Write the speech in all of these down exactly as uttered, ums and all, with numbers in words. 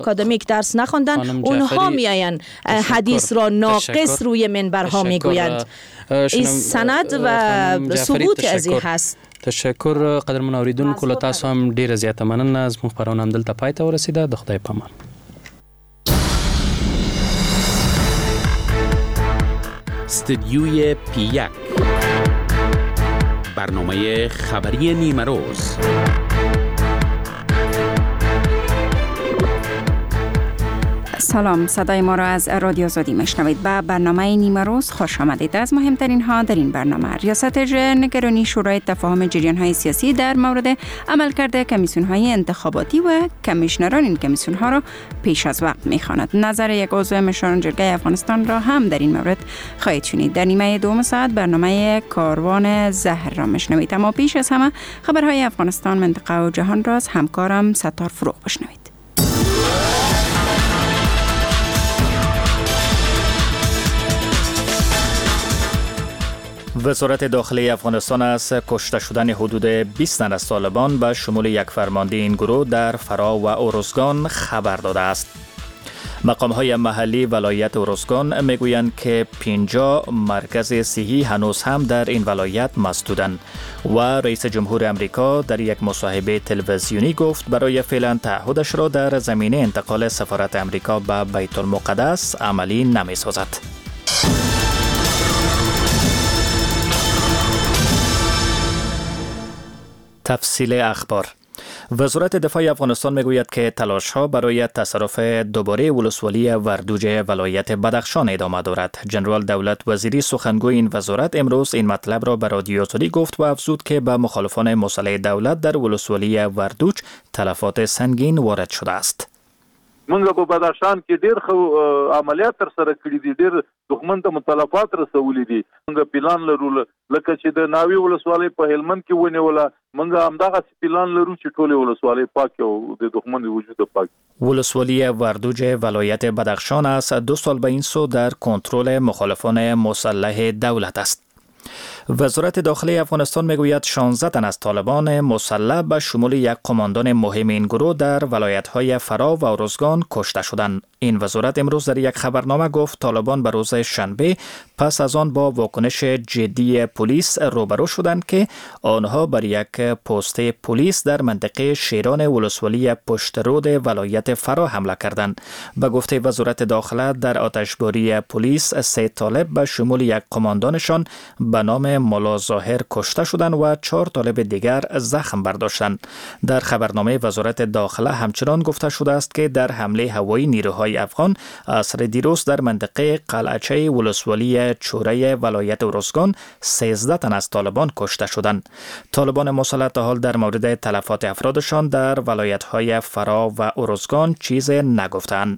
اکادمیک درس نخوندن اونها میاین حدیث را ناقص روی منبرها میگویند. این سند و ثبوت از این هست. تشکر قدرمن اوریدونکو، له تاسو هم ډیره زیاته مننه. از خبرونه هم دلته پای ته ورسیده. د خدای پامان. استدیوی پی یک، برنامه خبری نیمه روز. سلام، صدای ما را از رادیو آزادی میشنوید. به برنامه نیمه روز خوش آمدید. از مهمترین ها در این برنامه: ریاست اجرایی نگرانی شورای تفاهم جریان های سیاسی در مورد عملکرد کمیسیون های انتخاباتی و کمیشنران این کمیسیون ها را پیش از وقت میخواند. نظر یک عضو مشوران جرگه افغانستان را هم در این مورد خواهید شنید. در نیمه دوم ساعت برنامه کاروان زهر را میشنوید. اما پیش از همه خبرهای افغانستان، منطقه و جهان را از همکارم ستار فروغ بشنوید. وزارت داخلی افغانستان از کشته شدن حدود بیست تن از طالبان به شمول یک فرمانده این گروه در فرا و اورزگان خبر داده است. مقام‌های محلی ولایت اورزگان میگویند که پنجاه مرکز صحی هنوز هم در این ولایت مسدودند و رئیس جمهور امریکا در یک مصاحبه تلویزیونی گفت برای فعلا تعهدش را در زمینه انتقال سفارت امریکا به بیت المقدس عملی نمی‌سازد. تفصیل اخبار. وزارت دفاع افغانستان میگوید که تلاش‌ها برای تصرف دوباره ولسوالی وردوج ولایت بدخشان ادامه دارد. جنرال دولت وزیری سخنگوی این وزارت امروز این مطلب را به رادیو آزادی گفت و افزود که به مخالفان مسلح دولت در ولسوالی وردوج تلفات سنگین وارد شده است. منګه په بدخشان کې ډېر خو عملیات تر سره کړي دي، ډېر دښمن ته متلفات رسولي دي. منګه پلان لرو لکه چې د ناوی ولسوالۍ په هلمند کې ونیوله، منګه همدغه پلان لرو چې ټولې ولسوالۍ پاک او د دښمن وجود پاک. ولسوالی وردوج ولایت بدخشان است دو سال به این سو در کنترل مخالفان مسلح دولت است. وزارت داخلی افغانستان میگوید شانزده تن از طالبان مسلح به شمول یک قماندان مهم این گروه در ولایت‌های فرا و اورزگان کشته شدند. این وزارت امروز در یک خبرنامه گفت طالبان به روز شنبه پس از آن با واکنش جدی پلیس روبرو شدند که آنها بر یک پست پلیس در منطقه شیران ولسوالی پشترود ولایت فرا حمله کردند. به گفته وزارت داخله در آتشباری پلیس سه طالب به شمول یک قماندانشان به نام ملا ظاهر کشته شدند و چهار طالب دیگر زخم برداشتند. در خبرنامه وزارت داخله همچنان گفته شده است که در حمله هوایی نیروهای افغان عصر دیروز در منطقه قلعچه ولسوالی چوره ولایت اورزگان سیزده تن از طالبان کشته شدند. طالبان مسلح تا حال در مورد تلفات افرادشان در ولایت‌های فرا و اورزگان چیز نگفتند.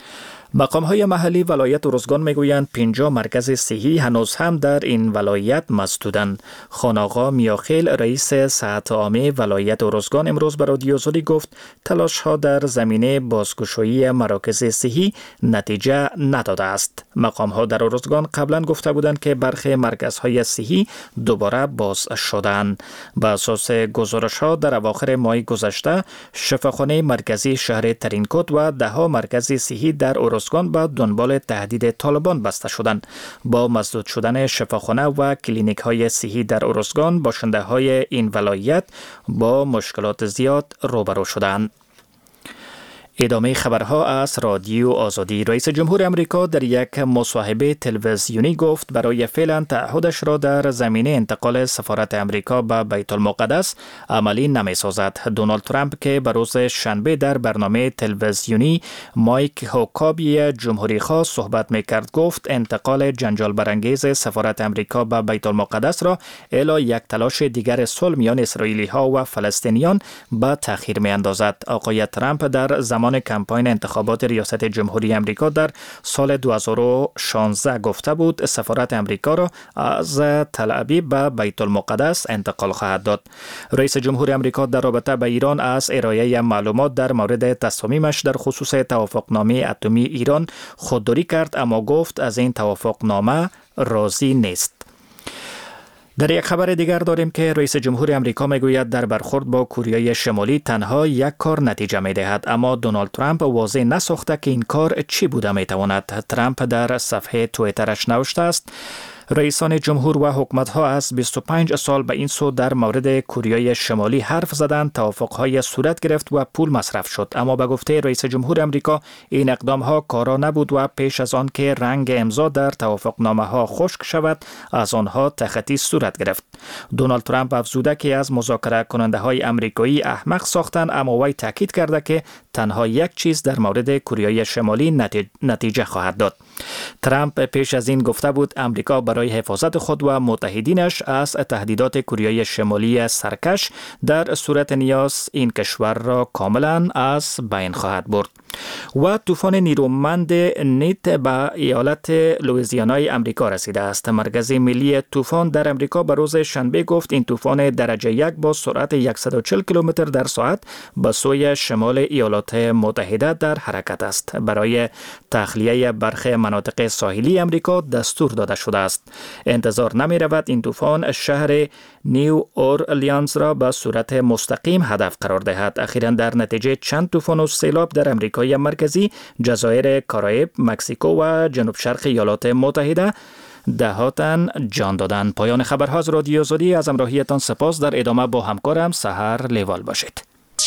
مقام‌های محلی ولایت اورزگان میگویند پنجاه مرکز صحی هنوز هم در این ولایت مسدودند. خانآقا میاخیل رئیس صحت عامه ولایت اورزگان امروز به رادیو آزادی گفت تلاش‌ها در زمینه بازگشایی مراکز صحی نتیجه نداده است. مقام‌ها در اورزگان قبلا گفته بودند که برخی مرکزهای صحی دوباره باز شدند. بر اساس گزارش‌ها در اواخر ماه گذشته شفاخانه مرکزی شهر ترینکوت و ده‌ها مرکز صحی در اورزگان به دنبال تهدید طالبان بسته شدند. با مسدود شدن شفاخانه و کلینیک های صحی در اورزگان باشنده های این ولایت با مشکلات زیاد روبرو شدند. ادامه خبرها از رادیو آزادی. رئیس جمهور امریکا در یک مصاحبه تلویزیونی گفت برای فعلا تعهدش را در زمینه انتقال سفارت امریکا به بیت المقدس عملی نمی‌سازد. دونالد ترامپ که به روز شنبه در برنامه تلویزیونی مایک هوکابی جمهوری خواه صحبت می‌کرد گفت انتقال جنجال برانگیز سفارت امریکا به بیت المقدس را الی یک تلاش دیگر صلح میان اسرائیلی‌ها و فلسطینیان به تأخیر می‌اندازد. آقای ترامپ در زمان کمپاین انتخابات ریاست جمهوری امریکا در سال دو هزار و شانزده گفته بود سفارت امریکا را از تل ابیب به بیت المقدس انتقال خواهد داد. رئیس جمهور امریکا در رابطه با ایران از ارائه معلومات در مورد تصامیمش در خصوص توافقنامه اتمی ایران خودداری کرد، اما گفت از این توافقنامه راضی نیست. در یک خبر دیگر داریم که رئیس جمهور امریکا میگوید در برخورد با کره شمالی تنها یک کار نتیجه میدهد، اما دونالد ترامپ واضح نساخته که این کار چی بوده میتواند. ترامپ در صفحه توییترش نوشته است: رئیسان جمهور و حکومت‌ها از بیست و پنج سال به این سو در مورد کره شمالی حرف زدند، توافق‌های صورت گرفت و پول مصرف شد، اما به گفته رئیس جمهور امریکا این اقدام‌ها کارا نبود و پیش از آن که رنگ امضا در توافقنامه‌ها خشک شود از آنها تخطی صورت گرفت. دونالد ترامپ افزوده که از مذاکره کننده‌های آمریکایی احمق ساختند، اما وی تاکید کرده که تنها یک چیز در مورد کره شمالی نتیجه خواهد داد. ترامپ پیش از این گفته بود امریکا برای حفاظت خود و متحدینش از تهدیدات کره شمالی سرکش در صورت نیاز این کشور را کاملا از بین خواهد برد. و طوفان نیرومند نیت به ایالت لوئیزیانای امریکا رسیده است. مرکز ملی طوفان در امریکا به روز شنبه گفت این طوفان درجه یک با سرعت صد و چهل کیلومتر در ساعت به سوی شمال ایالات متحده در حرکت است. برای تخلیه برخی مناطق ساحلی امریکا دستور داده شده است. انتظار نمی رود این طوفان شهر نیو اورلینز را به صورت مستقیم هدف قرار دهد. اخیراً در نتیجه چند طوفان و سیلاب در امریکای مرکزی، جزایر کارائیب، مکزیکو و جنوب شرق ایالات متحده دهاتن جان دادند. پایان خبرها از رادیو آزادی. از همراهیتان سپاس. در ادامه با همکارم سحر لیوال باشید.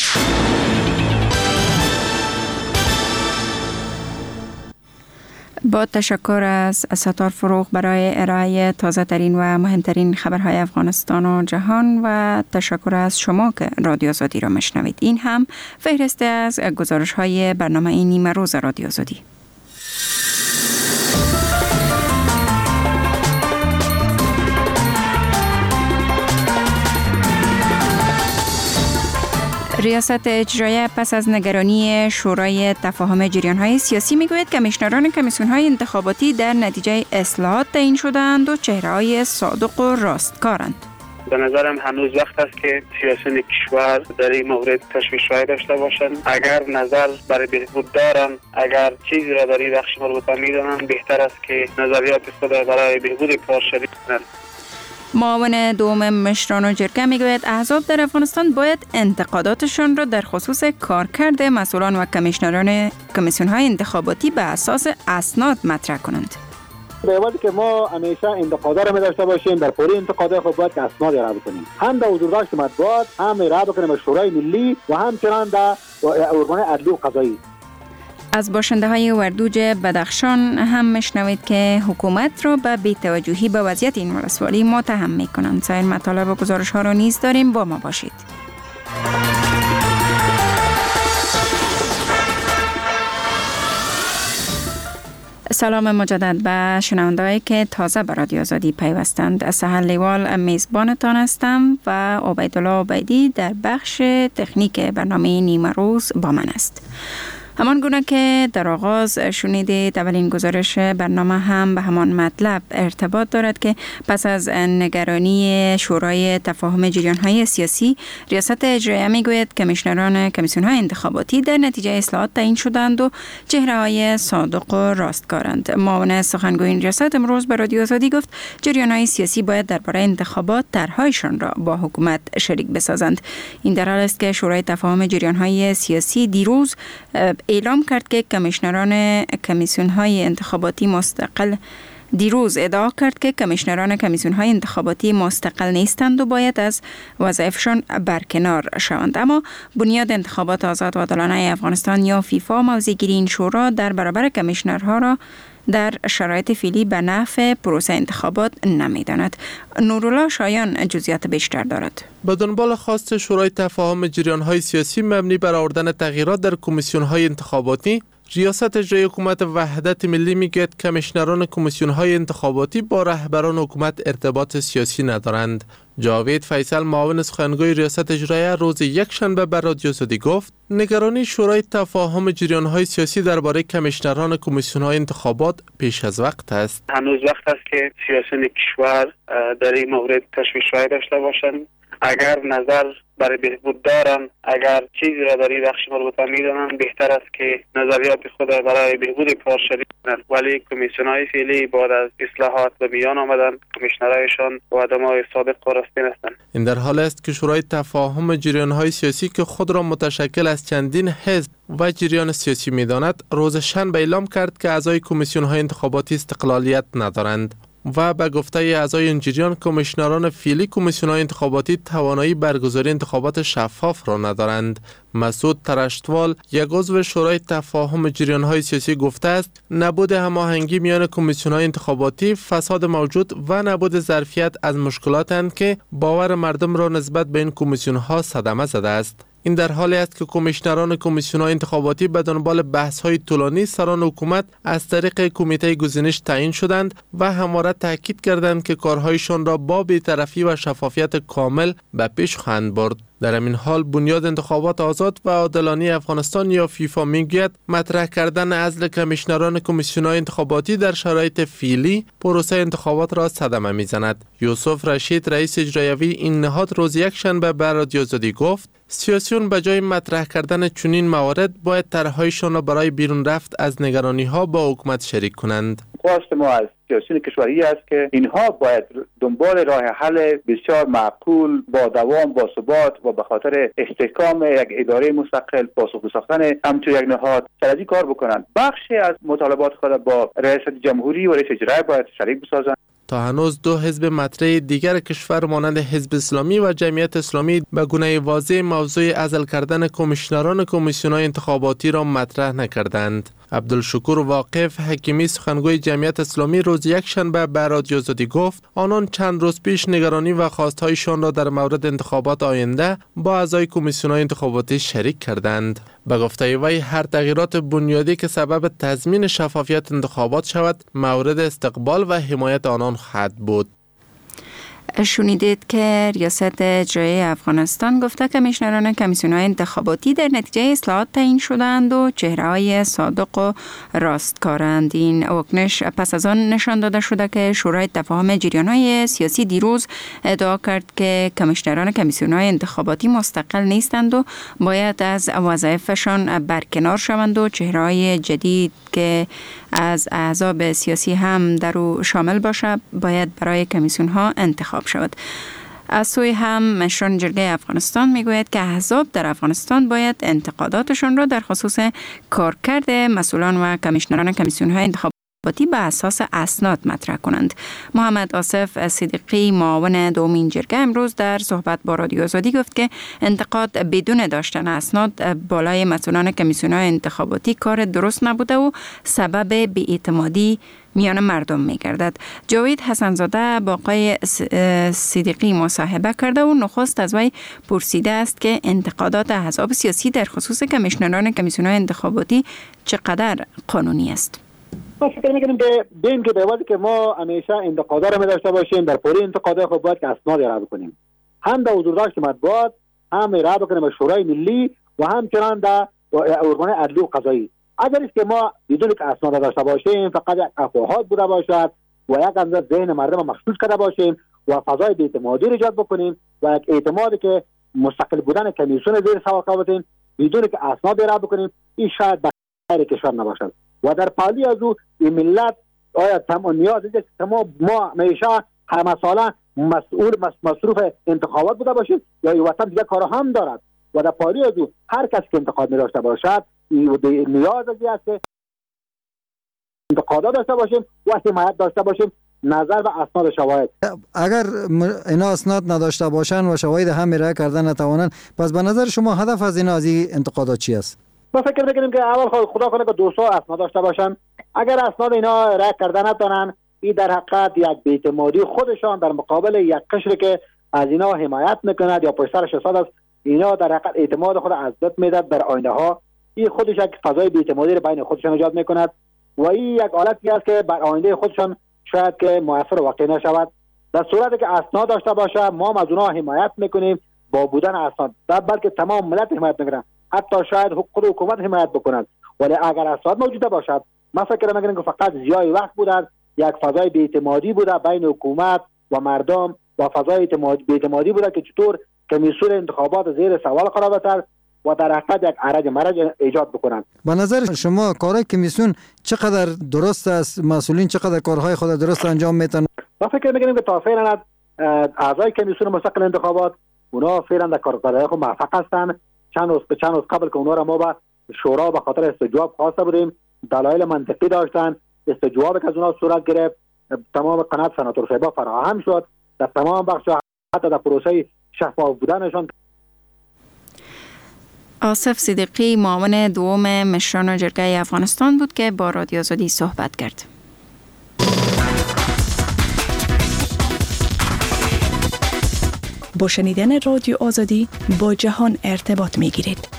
با تشکر از ستار فروغ برای ارائه تازه ترین و مهمترین خبرهای افغانستان و جهان و تشکر از شما که رادیو آزادی را مشنوید. این هم فهرسته از گزارش های برنامه نیمه روز رادیو آزادی. ریاست اجرایه پس از نگرانی شورای تفاهم جریان‌های سیاسی میگوید کمیشنران کمیسیون‌های انتخاباتی در نتیجه اصلاحات تعیین شدند و چهره‌های صادق و راستکارند. به نظرم هنوز وقت است که سیاسیون کشور در این مورد تشویش‌های داشته باشند. اگر نظر برای بهبود دارند، اگر چیزی را در این بخش مربوطه می‌دانند، بهتر است که نظریات خود برای بهبود کار شریک کنند. معاون دوم مشران جرگه میگوید احزاب در افغانستان باید انتقاداتشان را در خصوص کارکرد مسئولان و کمیشنران کمیسیون‌های انتخاباتی به اساس اسناد مطرح کنند. به عوضی که ما همیشه انتقادا را داشته باشیم، در پوری انتقادا خود باید اسناد را بکنیم، هم در حضورداشت مطبوعات، هم را بکنیم به شورای ملی و همچنان در ارگان عدلی و قضایی. از باشنده های وردوج بدخشان هم مشنوید که حکومت را به بی‌توجهی به وضعیت این ولسوالی متهم می کنند. سایر مطالب و گزارش ها را نیز داریم، با ما باشید. سلام مجدد به شنوندهایی که تازه به رادیو آزادی پیوستند. سحر لیوال میزبانتان هستم و عبیدالله عبیدی در بخش تکنیک برنامه نیمه روز با من است. همان گونه که در آغاز شنیدید، اولین گزارش برنامه هم به همان مطلب ارتباط دارد که پس از نگرانی شورای تفاهم جریان‌های سیاسی، ریاست اجرایه میگوید کمیشنران کمیسیون‌های انتخاباتی در نتیجه اصلاحات تعیین شدند و چهره‌های صادق و راستکارند. معاون سخنگوی این ریاست امروز به رادیو آزادی گفت جریان‌های سیاسی باید درباره انتخابات طرح‌هایشان را با حکومت شریک بسازند. این در حالی است که شورای تفاهم جریان‌های سیاسی دیروز اعلام کرد که کمیشنران کمیسیون‌های انتخاباتی مستقل دیروز ادعا کرد که کمیشنران کمیسیون‌های انتخاباتی مستقل نیستند و باید از وظایفشان برکنار شوند. اما بنیاد انتخابات آزاد و عادلانه افغانستان یا فیفا موضع‌گیری این شورا در برابر کمیشنرها را در شرایط فعلی به نفع پروسه انتخابات نمی‌داند. نورالله شایان جزئیات بیشتر دارد. به دنبال خواست شورای تفاهم جریان‌های سیاسی مبنی بر آوردن تغییرات در کمیسیون‌های انتخاباتی، ریاست اجرایی حکومت وحدت ملی میگوید کمیشنران کمیسیون‌های انتخاباتی با رهبران حکومت ارتباط سیاسی ندارند. جاوید فیصل معاون سخنگوی ریاست اجرایی روز یک شنبه بر رادیو آزادی گفت نگرانی شورای تفاهم جریان‌های سیاسی درباره کمیشنران کمیسیون‌های انتخابات پیش از وقت است. هنوز وقت است که سیاسیون کشور در این مورد تشویش‌های داشته باشند. اگر نظر برای بهبود دارن، اگر چیزی را در این بخش مربوطه میدانند، بهتر است که نظریات خود برای بهبود کار شریک کنند. ولی کمیسیون های فعلی بعد از اصلاحات به میان آمدن، کمیشنرایشان و آدمای صادق و راستین هستند. این در حال است که شورای تفاهم جریان های سیاسی که خود را متشکل از چندین حزب و جریان سیاسی می‌داند، روز شنبه اعلام کرد که اعضای کمیسیون های انتخاباتی استقلالیت ندارند و به گفته اعضای این جریان، کمیشنران فعلی کمیسیون های انتخاباتی توانایی برگزاری انتخابات شفاف را ندارند. مسعود ترشتوال، یک عضو شورای تفاهم جریان های سیاسی، گفته است نبود هماهنگی میان کمیسیون های انتخاباتی، فساد موجود و نبود ظرفیت از مشکلاتند که باور مردم را نسبت به این کمیسیون ها صدمه زده است. این در حالی است که کمیشنران کمیسیون‌های انتخاباتی به دنبال بحث‌های طولانی سران حکومت از طریق کمیته گزینش تعیین شدند و همواره تاکید کردند که کارهایشان را با بی‌طرفی و شفافیت کامل به پیش خواهند برد. در همین حال بنیاد انتخابات آزاد و عادلانه افغانستان یا فیفا میگوید مطرح کردن عزل کمیشنران کمیسیون‌های انتخاباتی در شرایط فعلی پروسه انتخابات را صدمه میزند. یوسف رشید، رئیس اجرایی این نهاد، روز یکشنبه به رادیو آزادی گفت سیاسیون به جای مطرح کردن چنین موارد باید طرح‌هایشان را برای بیرون رفت از نگرانی‌ها با حکومت شریک کنند. خواست ما از سیاسیون کشوری است که اینها باید دنبال راه حل بسیار معقول، با دوام، با ثبات و به خاطر استحکام یک اداره مستقل، پاسخگو ساختن همچون یک نهاد سر از این کار بکنند. بخشی از مطالبات خود با رئیس جمهوری و رئیس اجرایی باید شریک بسازند. تا هنوز دو حزب مطرح دیگر کشور مانند حزب اسلامی و جمعیت اسلامی به گونه واضح موضوع عزل کردن کمیشنران کمیسیون‌های انتخاباتی را مطرح نکردند. عبدالشکور واقف حکیمی، سخنگوی جمعیت اسلامی، روز یکشنبه به رادیو آزادی گفت آنان چند روز پیش نگرانی و خواستهایشان را در مورد انتخابات آینده با اعضای کمیسیون‌های انتخاباتی شریک کردند. به گفته وی هر تغییرات بنیادی که سبب تضمین شفافیت انتخابات شود مورد استقبال و حمایت آنان خواهد بود. شنیدید که ریاست اجرایی افغانستان گفته کمیشنران کمیسیون‌های انتخاباتی در نتیجه اصلاحات تعیین شدند و چهره‌های صادق و راستکارند. این واکنش پس از آن نشان داده شده که شورای تفاهم جریان‌های سیاسی دیروز ادعا کرد که کمیشنران کمیسیون‌های انتخاباتی مستقل نیستند و باید از وظایفشان برکنار شوند و چهره‌های جدید که از احزاب سیاسی هم در او شامل باشه باید برای کمیسیون ها انتخاب شود. از سوی هم مشران جرگه افغانستان میگوید که احزاب در افغانستان باید انتقاداتشان را در خصوص کارکرد مسئولان و کمیشنران کمیسیون های انتخاباتی به اساس اسناد مطرح کنند. محمد آصف صدیقی، معاون دومین جرگه، امروز در صحبت با رادیو آزادی گفت که انتقاد بدون داشتن اسناد بالای مسئولان کمیسیون‌های انتخاباتی کار درست نبوده و سبب بی‌اعتمادی میان مردم میگردد. جاوید حسنزاده با آقای صدیقی مصاحبه کرده و نخست از وی پرسیده است که انتقادات احزاب سیاسی در خصوص کمیشنران کمیسیون‌های انتخاباتی چقدر قانونی است. ما فکر میکنیم که بین که به که ما همیشه انتقادا رو داشته باشیم، در پوری انتقادا خود باید که اسناد ارائه بکنیم، هم در حضورداشت مطبوعات، هم ارائه بکنیم به شورای ملی و همچنان در ارگان عدلی و قضایی. اگر است که ما بدون که اسناد داشته باشیم فقط یک افواهات بوده باشد و یک اندازه ذهن مردم مخصوص کرده باشیم و فضای بی‌اعتمادی رو ایجاد بکنیم و یک اعتمادی که مستقل بودن کمیسیون زیر سوال بودیم بدون که اسناد ارائه بکنیم، این شاید به خیر کشور نباشد. و در پالی از او این ملت آیا تمام نیاز است که ما ما همیشه همه ساله مسئول مصروف انتخابات بوده باشیم یا این وطن دیگه کار هم دارد و در پالی از او هر کس که انتقاد می داشته باشد نیاز است که انتقادات داشته باشیم و حمایت داشته باشیم نظر و اسناد شواهد. اگر اینا اسناد نداشته باشن و شواهد هم ارائه کردن نتوانند، پس به نظر شما هدف از اینا از این انتقادات چی است؟ ما فکر میکنیم که اول خدا کنه که دوستا اسناد داشته باشن. اگر اسناد اینا ارائه کردن نتونن، این در حقیقت یک بی‌اعتمادی خودشان در مقابل یک قشری که از اینا حمایت میکند یا پشت سرش حساب است، اینا در حقیقت اعتماد خود از دست میداد در آینده ها. این خودش یک فضای بی‌اعتمادی رو بین خودشان ایجاد میکند و این یک حالتی است که بر آینده خودشان شاید که موثر واقع نشود. در صورتی که اسناد داشته باشه ما از اونها حمایت میکنیم با بودن اسناد، بلکه تمام ملت حمایت میکنن، حتی شاید خود حکومت حمایت بکنند. ولی اگر اسناد موجود باشد ما فکر میکنم که فقط ضیاع وقت بوده، یک فضای بی‌اعتمادی بوده بین حکومت و مردم و فضای بی‌اعتمادی بوده که چطور کمیسیون انتخابات زیر سوال قرار بدن و در حقیقت یک عرض مرج ایجاد بکنند. به نظر شما کارهای کمیسیون چقدر درست است؟ مسئولین چقدر کارهای خود درست انجام میتن؟ ما فکر می‌کنیم که تا فعلا اعضای کمیسیون مستقل انتخابات اونا فعلا در کارهای خود موفق هستند. چند روز به چند روز قبل که اونا را ما به شورا به خاطر استجواب خواسته بودیم، دلایل منطقی داشتن، استجوابی که از اونا صورت گرفت تمام قناعت سناتور صاحبا فراهم شد. در تمام بخش‌ها حتی در پروسه شفاف بودنشان. آصف صدیقی معاون دوم مشران جرگه افغانستان بود که با رادیو آزادی صحبت کرد. با شنیدن رادیو آزادی با جهان ارتباط می گیرید.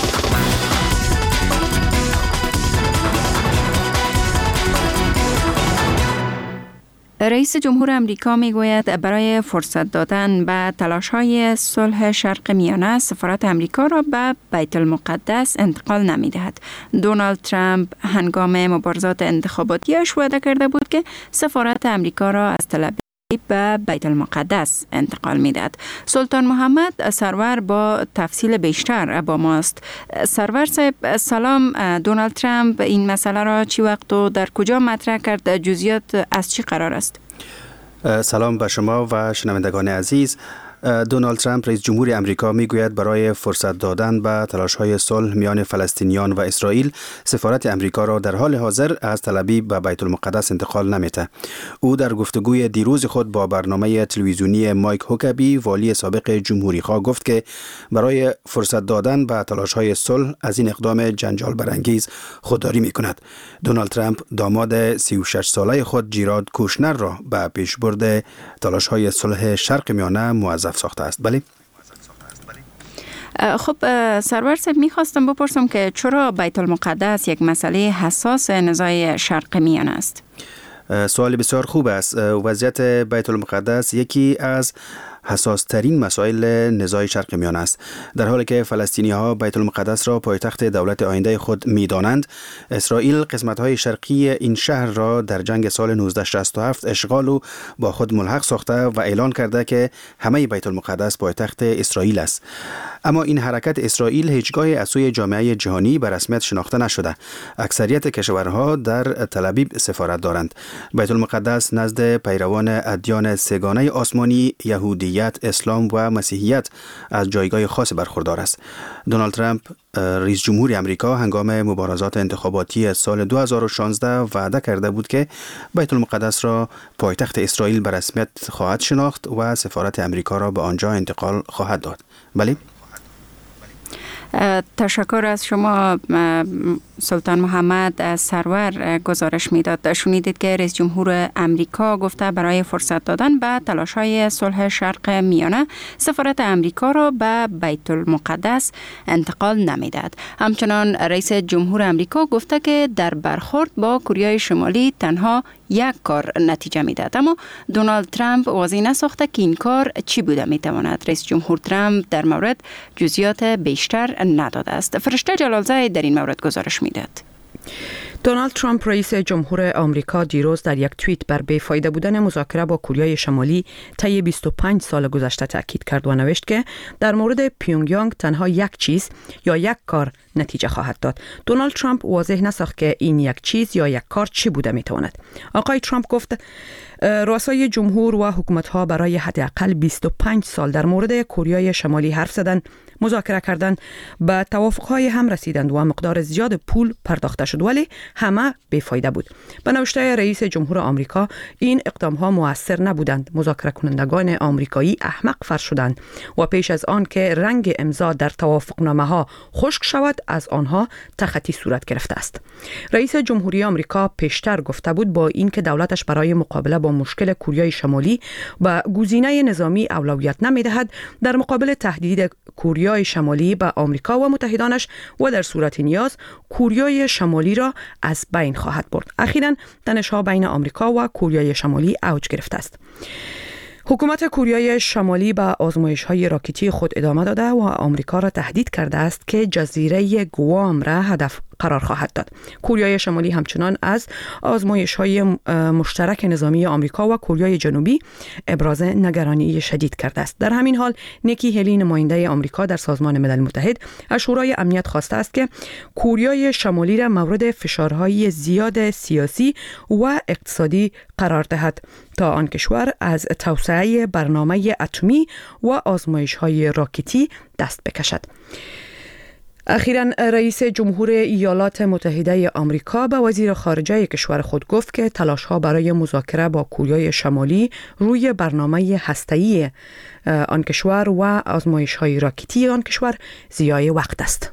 رئیس جمهور امریکا می گوید برای فرصت دادن به تلاش‌های صلح شرق میانه سفارت امریکا را به بیت المقدس انتقال نمی دهد. دونالد ترامپ هنگام مبارزات انتخاباتیش وعده کرده بود که سفارت امریکا را از تل به بیت المقدس انتقال میداد. سلطان محمد سرور با تفصیل بیشتر با ماست. سرور صاحب سلام. دونالد ترامپ این مسئله را چی وقت و در کجا مطرح کرد؟ جزئیات از چی قرار است؟ سلام به شما و شنوندگان عزیز. دونالد ترامپ رئیس جمهور امریکا میگوید برای فرصت دادن به تلاش‌های صلح میان فلسطینیان و اسرائیل سفارت امریکا را در حال حاضر از تل ابیب به بیت المقدس انتقال نمیده. او در گفتگوی دیروز خود با برنامه تلویزیونی مایک هوکبی والی سابق جمهوری خواه گفت که برای فرصت دادن به تلاش‌های صلح از این اقدام جنجال برانگیز خودداری میکند. دونالد ترامپ داماد سی و شش ساله خود جیراد کوشنر را به پیشبرد تلاش‌های صلح شرق میانه موظف ساخته است. بله. خب سرور صاحب میخواستم بپرسم که چرا بیت المقدس یک مسئله حساس نزاع شرق میانه است؟ سوال بسیار خوب است. وضعیت بیت المقدس یکی از حساس ترین مسائل نزاع شرق میانه است. در حالی که فلسطینی ها بیت المقدس را پایتخت دولت آینده خود می دانند، اسرائیل قسمت های شرقی این شهر را در جنگ سال نوزده شصت و هفت اشغال و با خود ملحق ساخته و اعلان کرده که همه بیت المقدس پایتخت اسرائیل است. اما این حرکت اسرائیل هیچگاه از سوی جامعه جهانی به رسمیت شناخته نشده. اکثریت کشورها در تل ابیب سفارت دارند. بیت المقدس نزد پیروان ادیان سگانه آسمانی، یهودیت، اسلام و مسیحیت از جایگاه خاص برخوردار است. دونالد ترامپ رئیس جمهور امریکا هنگام مبارزات انتخاباتی سال دو هزار و شانزده وعده کرده بود که بیت المقدس را پایتخت اسرائیل به رسمیت خواهد شناخت و سفارت امریکا را به آنجا انتقال خواهد داد. بله. تشکر از شما سلطان محمد سرور. گزارش میداد شنیدید که رئیس جمهور امریکا گفته برای فرصت دادن به تلاش‌های صلح شرق میانه سفارت امریکا را به بیت المقدس انتقال نمیداد. همچنان رئیس جمهور امریکا گفته که در برخورد با کره شمالی تنها یک کار نتیجه میداد. اما دونالد ترامپ واضح نساخته که این کار چی بوده میتواند. رئیس جمهور ترامپ در مورد جزئیات بیشتر نداده است. فرشته جلالزاده در این مورد گزارش میداد. دونالد ترامپ رئیس جمهور آمریکا دیروز در یک توییت بر بیفایده بودن مذاکره با کره شمالی طی بیست و پنج سال گذشته تاکید کرد و نوشت که در مورد پیونگ یانگ تنها یک چیز یا یک کار نتیجه خواهد داد. دونالد ترامپ واضح نساخت که این یک چیز یا یک کار چی بوده میتواند. آقای ترامپ گفت رؤسای جمهور و حکومت‌ها برای حداقل بیست و پنج سال در مورد کره شمالی حرف زدند، مذاکره کردند، به توافق‌های هم رسیدند و مقدار زیاد پول پرداخته شد، ولی همه بیفایده بود. به نوشته رئیس جمهور آمریکا این اقدام‌ها مؤثر نبودند. مذاکره کنندگان آمریکایی احمق فرض شدند و پیش از آن که رنگ امضا در توافقنامه‌ها خشک شود از آنها تخطی صورت گرفته است. رئیس جمهوری آمریکا پیشتر گفته بود با اینکه دولتش برای مقابله با مشکل کره شمالی و گزینه نظامی اولویت نمی‌دهد، در مقابل تهدید کره شمالی به آمریکا و متحدانش و در صورت نیاز کره شمالی را از بین خواهد برد. اخیراً تنش‌ها بین آمریکا و کره شمالی اوج گرفته است. حکومت کره شمالی به آزمایش‌های راکتی خود ادامه داده و آمریکا را تهدید کرده است که جزیره گوام را هدف قرار خواهد داد. کوریای شمالی همچنان از آزمایش‌های مشترک نظامی آمریکا و کوریای جنوبی ابراز نگرانی شدید کرده است. در همین حال نیکی هلی نماینده آمریکا در سازمان ملل متحد از شورای امنیت خواسته است که کوریای شمالی را مورد فشارهای زیاد سیاسی و اقتصادی قرار دهد تا آن کشور از توسعه برنامه اتمی و آزمایش‌های راکتی دست بکشد. اخیراً رئیس جمهور ایالات متحده آمریکا به وزیر خارجه کشور خود گفت که تلاش‌ها برای مذاکره با کوریای شمالی روی برنامه هسته‌ای آن کشور و آزمایش‌های راکتی آن کشور ضیاع وقت است.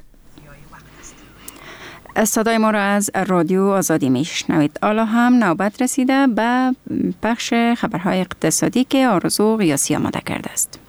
صدای ما را از رادیو آزادی میشنوید. حالا هم نوبت رسیده به بخش خبرهای اقتصادی که آرزو قیاسی آماده کرده است.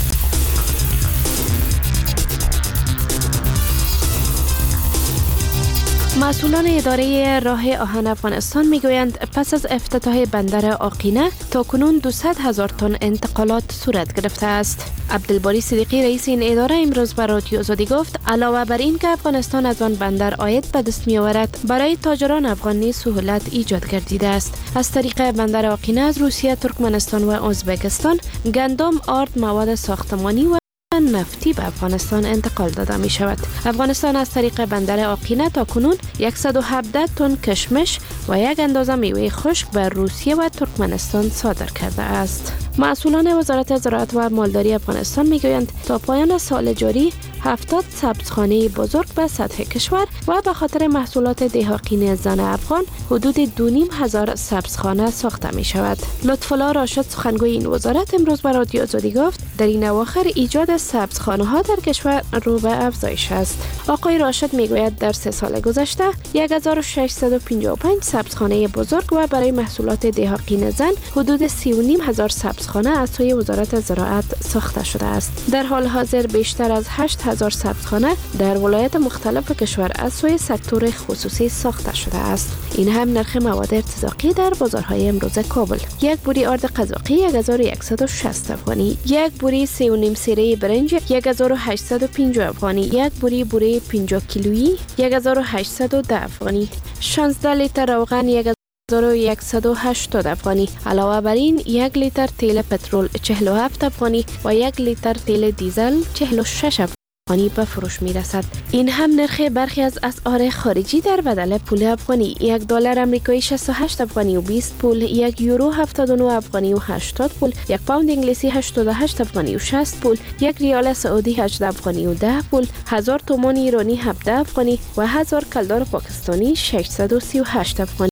مسئولان اداره راه آهن افغانستان میگویند پس از افتتاح بندر آقینه تا کنون دویست هزار تن انتقالات صورت گرفته است. عبدالباری صدیقی رئیس این اداره امروز به رادیو آزادی گفت علاوه بر این که افغانستان از آن بندر عاید به دست می آورد، برای تاجران افغان نیز سهولت ایجاد گردیده است. از طریق بندر آقینه از روسیه، ترکمنستان و ازبکستان گندم، آرد، مواد ساختمانی و نفتی به افغانستان انتقال داده می شود. افغانستان از طریق بندر آقینه تا کنون صد و هفده تن کشمش و یک اندازه میوه خشک به روسیه و ترکمنستان صادر کرده است. مسئولان وزارت زراعت و مالداری افغانستان میگویند تا پایان سال جاری هفتاد سبزخانه بزرگ به سطح کشور و به خاطر محصولات دهاقینی زن افغان حدود دو نیم هزار سبزخانه ساخته می شود. لطف‌الله راشد سخنگوی این وزارت امروز به رادیو آزادی گفت در این اواخر ایجاد سبزخانه ها در کشور رو به افزایش است. آقای راشد میگوید در سه سال گذشته هزار و ششصد و پنجاه و پنج سبزخانه بزرگ و برای محصولات دهاقینی زن حدود سی و نیم هزار سبزخانه از سوی وزارت زراعت ساخته شده است. در حال حاضر بیشتر از هشت هزار سبزخانه در ولایات مختلف کشور از سوی سکتور خصوصی ساخته شده است. این هم نرخ مواد ارتزاقی در بازارهای امروز کابل: یک بوری آرد قزاقی هزار و صد و شصت افغانی، یک بوری سه و نیم سیره برنج هزار و هشتصد و پنجاه افغانی، یک بوری بوره پنجاه کیلویی هزار و هشتصد و ده افغانی، شانزده لیتر روغن هزار و صد و هشتاد افغانی. علاوه بر این یک لیتر تیل پترول چهل و هفت افغانی و یک لیتر تیل دیزل چهل و شش افغانی به فروش می رسد. این هم نرخ برخی از اسعار خارجی در بدل پول افغانی: یک دلار آمریکایی شصت و هشت افغانی و بیست پول، یک یورو هفتاد و نه افغانی و هشتاد پول، یک پوند انگلیسی هشتاد و هشت افغانی و شصت پول، یک ریال سعودی هجده افغانی و ده پول، هزار تومان ایرانی هفده افغانی و هزار کلدار پاکستانی ششصد و سی و هشت افغانی.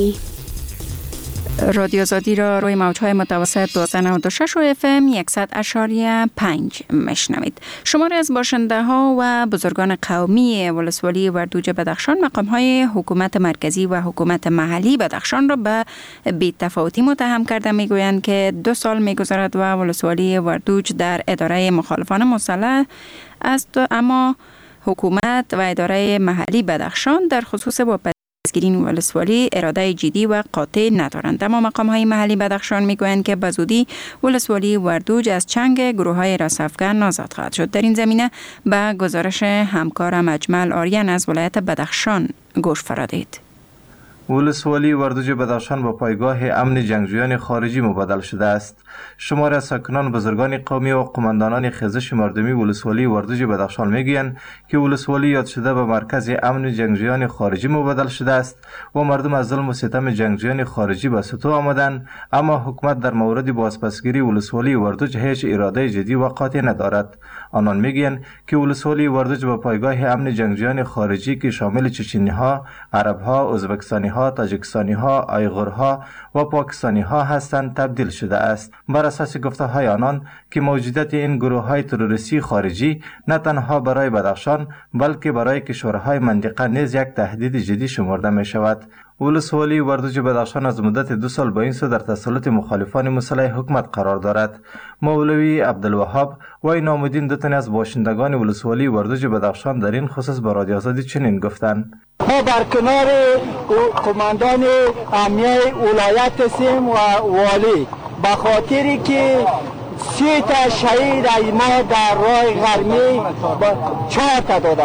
رادیو آزادی را روی موج‌های متوسط دویست و نود و شش و اف ام صد و پنج میشنوید. شماری از باشنده ها و بزرگان قومی ولسوالی وردوج بدخشان مقام‌های حکومت مرکزی و حکومت محلی بدخشان را به بی‌تفاوتی متهم کرده میگویند که دو سال میگذرد و ولسوالی وردوج در اداره مخالفان مسلح است، اما حکومت و اداره محلی بدخشان در خصوص با دستگیری ولسوالی اراده جدی و قاطع ندارند. اما مقام‌های محلی بدخشان میگویند که به زودی ولسوالی وردوج از چنگ گروه‌های راسافگن آزاد خواهد شد. در این زمینه به گزارش همکارم اجمل آریان از ولایت بدخشان گوش فرادید. ولسوالی وردوج بدخشان با پایگاه امن جنگجویان خارجی مبادل شده است. شمار از ساکنان بزرگان قومی و قماندانان خیزش مردمی ولسوالی وردوج بدخشان میگویند که ولسوالی یاد شده به مرکز امن جنگجویان خارجی مبادل شده است و مردم از ظلم و ستم جنگجویان خارجی به سطوح آمدند، اما حکومت در مورد بازپسگیری ولسوالی وردوج هیچ اراده جدی و قاطع ندارد. آنان میگویند که ولسوالی وردوج به پایگاه امن جنگجویان خارجی که شامل چچنی‌ها، عرب‌ها، ازبکستانی‌ها، تاجیکستانی‌ها، آیغورها و پاکستانی‌ها هستند تبدیل شده است. بر اساس گفته‌های آنان که موجودیت این گروه‌های تروریستی خارجی نه تنها برای بدخشان بلکه برای کشورهای منطقه نیز یک تهدید جدی شمرده می‌شود. ولسوالی وردوج بدخشان از مدت دو سال به این سو در تسلط مخالفان مسلح حکومت قرار دارد. مولوی عبدالوهاب و نامدین دو تن از باشندگان ولسوالی وردوج بدخشان در این خصوص به رادیو آزادی چنین گفتند: ما بر کنار قماندان امنیه ولایت هستیم و والی به خاطری که سی تا شهید از ما در راه غرمی چهار تا داده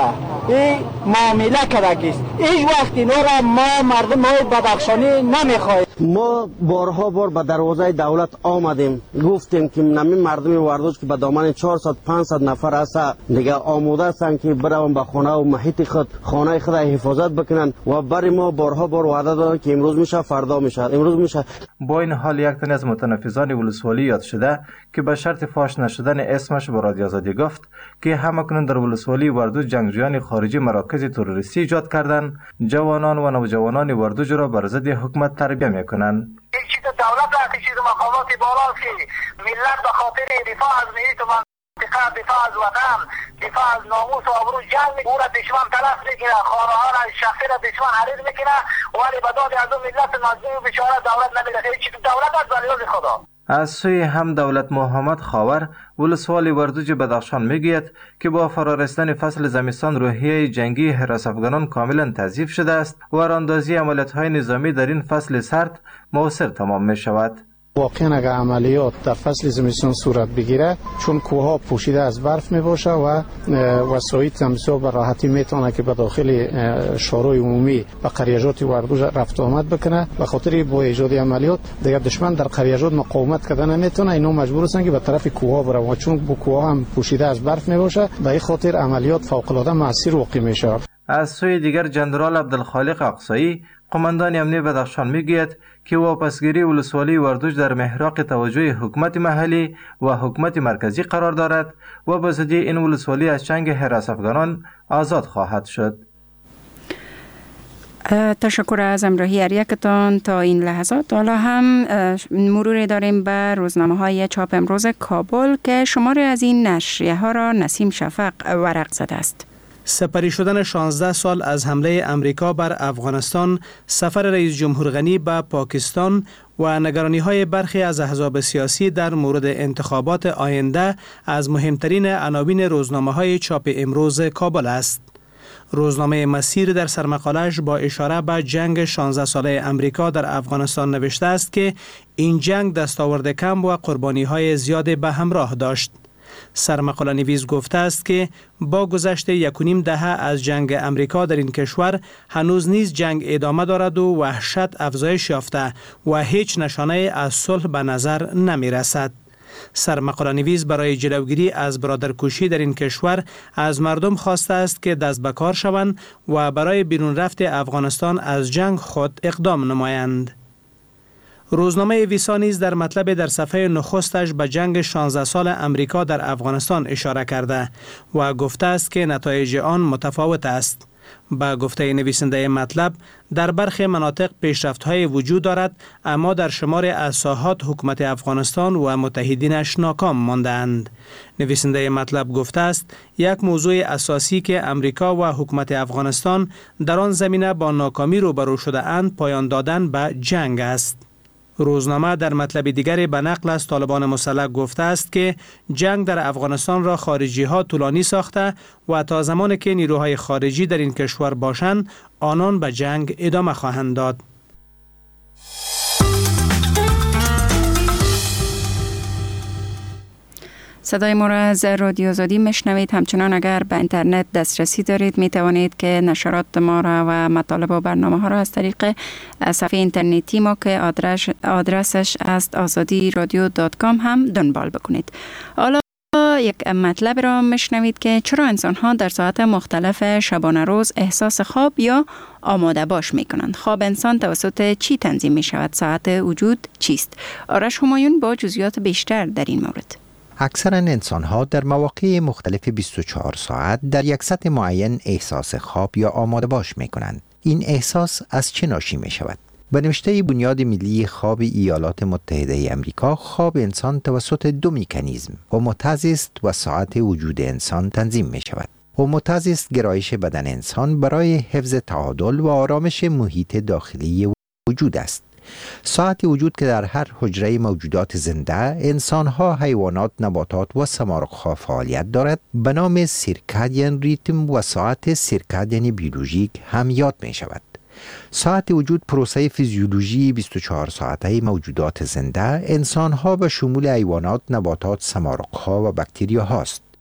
این معامله کرده است. هیچ وقت اینا را ما مردم های بدخشانی نمیخواهیم. ما بارها بار به دروازه دولت آمدیم، گفتیم که نمی مردم وردوج که به دامن چهارصد پانصد نفر است دیگه آماده هستند که برون به خانه و محیط خود خانه خود حفاظت بکنن و برای ما بارها بار وعده دادن که امروز میشه فردا میشه امروز میشه. با این حال یک تن از متنفذان ولسوالی یاد شده که به شرط فاش نشدن اسمش به رادیو آزادی گفت که همکنون در ولسوالی وردوج جنگجویان خارجی مراکز تروریستی ایجاد کردند، جوانان و نوجوانان وردوج را بر ضد حکومت تربیت میکنند. این چیز دولت است، چیز مقامات بالا است که ملت به خاطر دفاع از محیط و منطقه، دفاع از وطن، دفاع از ناموس و آبرو جنگ او را دشمن تلف میکنه، خانه ها را شخصی را دشمن حریص میکنه، ولی به داد از اون ملت مظلوم و بیچاره دولت نمیده. این چیز دولت است برای خدا. از سوی هم دولت محمد خاور ولسوالی وردوج بدخشان میگوید که با فرارسیدن فصل زمستان روحیه جنگی حراس افغانان کاملا تضعیف شده است و راندازی عملیات‌های نظامی در این فصل سرد موثر تمام می شود. واقعا اگر عملیات در فصل زمستان صورت بگیره چون کوهها پوشیده از برف می باشه و وسایل تمسا به راحتی میتونه که به داخل شورای عمومی و قریجات وردوج رفت آمد بکنه. به خاطر با ایجاد عملیات دیگه دشمن در قریجات مقاومت کردن نمیتونه، اینا مجبور هستن که به طرف کوهها برن و چون بو کوهها هم پوشیده از برف می باشه به این خاطر عملیات فوق العاده موثر واقع میشه. از سوی دیگر جنرال عبدالخالق اقصایی قماندان امنیت بدخشان میگوید که واپسگیری ولسوالی وردوج در محراق توجه حکومت محلی و حکومت مرکزی قرار دارد و به زودی این ولسوالی از چنگ حراس افغانان آزاد خواهد شد. تشکر از همراهی هر یکتان تا این لحظات. حالا هم مرور داریم به روزنامه های چاپ امروز کابل که شماری از این نشریه ها را نسیم شفق ورق زده است. سپری شدن شانزده سال از حمله امریکا بر افغانستان، سفر رئیس جمهور غنی به پاکستان و نگرانی های برخی از احزاب سیاسی در مورد انتخابات آینده از مهمترین عناوین روزنامه های چاپ امروز کابل است. روزنامه مسیر در سرمقاله‌اش با اشاره به جنگ شانزده ساله امریکا در افغانستان نوشته است که این جنگ دستاورد کم و قربانی های زیاد به همراه داشت. سرمقاله نویس گفته است که با گذشت یک و نیم دهه از جنگ امریکا در این کشور هنوز نیز جنگ ادامه دارد و وحشت افزایش یافته و هیچ نشانه از صلح به نظر نمی رسد. سرمقاله نویس برای جلوگیری از برادرکشی در این کشور از مردم خواسته است که دست به کار شوند و برای بیرون رفت افغانستان از جنگ خود اقدام نمایند. روزنامه ویسا نیز در مطلب در صفحه نخستش به جنگ شانزده سال امریکا در افغانستان اشاره کرده و گفته است که نتایج آن متفاوت است. با گفته نویسنده مطلب در برخی مناطق پیشرفت‌های وجود دارد اما در شمار از ساحات حکومت افغانستان و متحدینش ناکام ماندند. نویسنده مطلب گفته است یک موضوع اساسی که امریکا و حکومت افغانستان در آن زمینه با ناکامی روبرو شده اند پایان دادن به جنگ است. روزنامه در مطلب دیگری به نقل از طالبان مسلح گفته است که جنگ در افغانستان را خارجی ها طولانی ساخته و تا زمانی که نیروهای خارجی در این کشور باشند آنان به جنگ ادامه خواهند داد. صدای ما را از رادیو آزادی میشنوید. همچنان اگر به اینترنت دسترسی دارید می توانید که نشرات ما را و مطالب و برنامه ها را از طریق صفحه اینترنتی ما که آدرس آدرسش است آزادی رادیو دات کام هم دنبال بکنید. حالا یک مطلب را میشنوید که چرا انسان ها در ساعت مختلف شبانه روز احساس خواب یا آماده باش می کنند. خواب انسان توسط چی تنظیم می شود؟ ساعت وجود چیست؟ آرش همایون با جزئیات بیشتر در این مورد. اکثرا انسان‌ها در مواقع مختلف بیست و چهار ساعت در یک سطح معین احساس خواب یا آماده باش می‌کنند. این احساس از چه ناشی می‌شود؟ به نوشته بنیاد ملی خواب ایالات متحده آمریکا، خواب انسان توسط دو مکانیزم هوموتازی است و ساعت وجود انسان تنظیم می‌شود. هوموتازی است گرایش بدن انسان برای حفظ تعادل و آرامش محیط داخلی وجود است. ساعت وجود که در هر حجره موجودات زنده، انسانها، حیوانات، نباتات و سمارق‌ها فعالیت دارد به نام سیرکادین ریتم و ساعت سیرکادین بیولوژیک هم یاد می شود. ساعت وجود پروسه فیزیولوژی بیست و چهار ساعته موجودات زنده، انسانها به شمول حیوانات، نباتات، سمارق‌ها و باکتریاها است.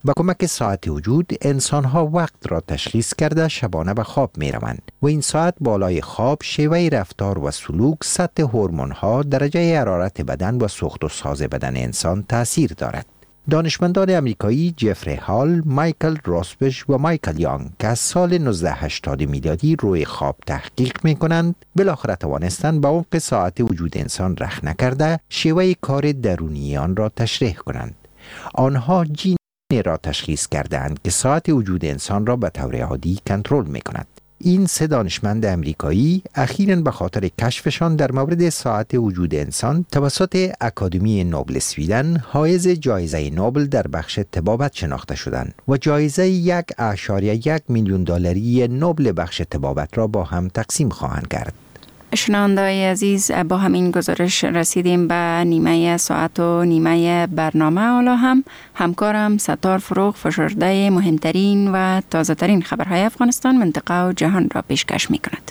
با کمک ساعت وجود انسانها وقت را تشخیص کرده شبانه به خواب می روند و این ساعت بالای خواب شیوه رفتار و سلوک، سطح هورمون‌ها، درجه حرارت بدن و سوخت و ساز بدن انسان تأثیر دارد. دانشمندان امریکایی جفری هال، مایکل راسبش و مایکل یانگ که از سال نوزده هشتاد میلادی روی خواب تحقیق می کنند، بالاخره توانستند به عمق ساعت وجود انسان رخ نکرده شیوه کار درونی آن را تشریح کنند. آنها جین را تشخیص کردند که ساعت وجود انسان را به طور عادی کنترل می کند. این سه دانشمند امریکایی اخیراً به خاطر کشفشان در مورد ساعت وجود انسان توسط اکادمی نوبل سویدن حائز جایزه نوبل در بخش طبابت شناخته شدند و جایزه یک اعشاریه یک میلیون دلاری نوبل بخش طبابت را با هم تقسیم خواهند کرد. شنونده‌های عزیز، با همین گزارش رسیدیم به نیمه ساعت و نیمه برنامه. حالا هم همکارم ستار فروغ فشرده مهمترین و تازه ترین خبرهای افغانستان، منطقه و جهان را پیشکش می کند.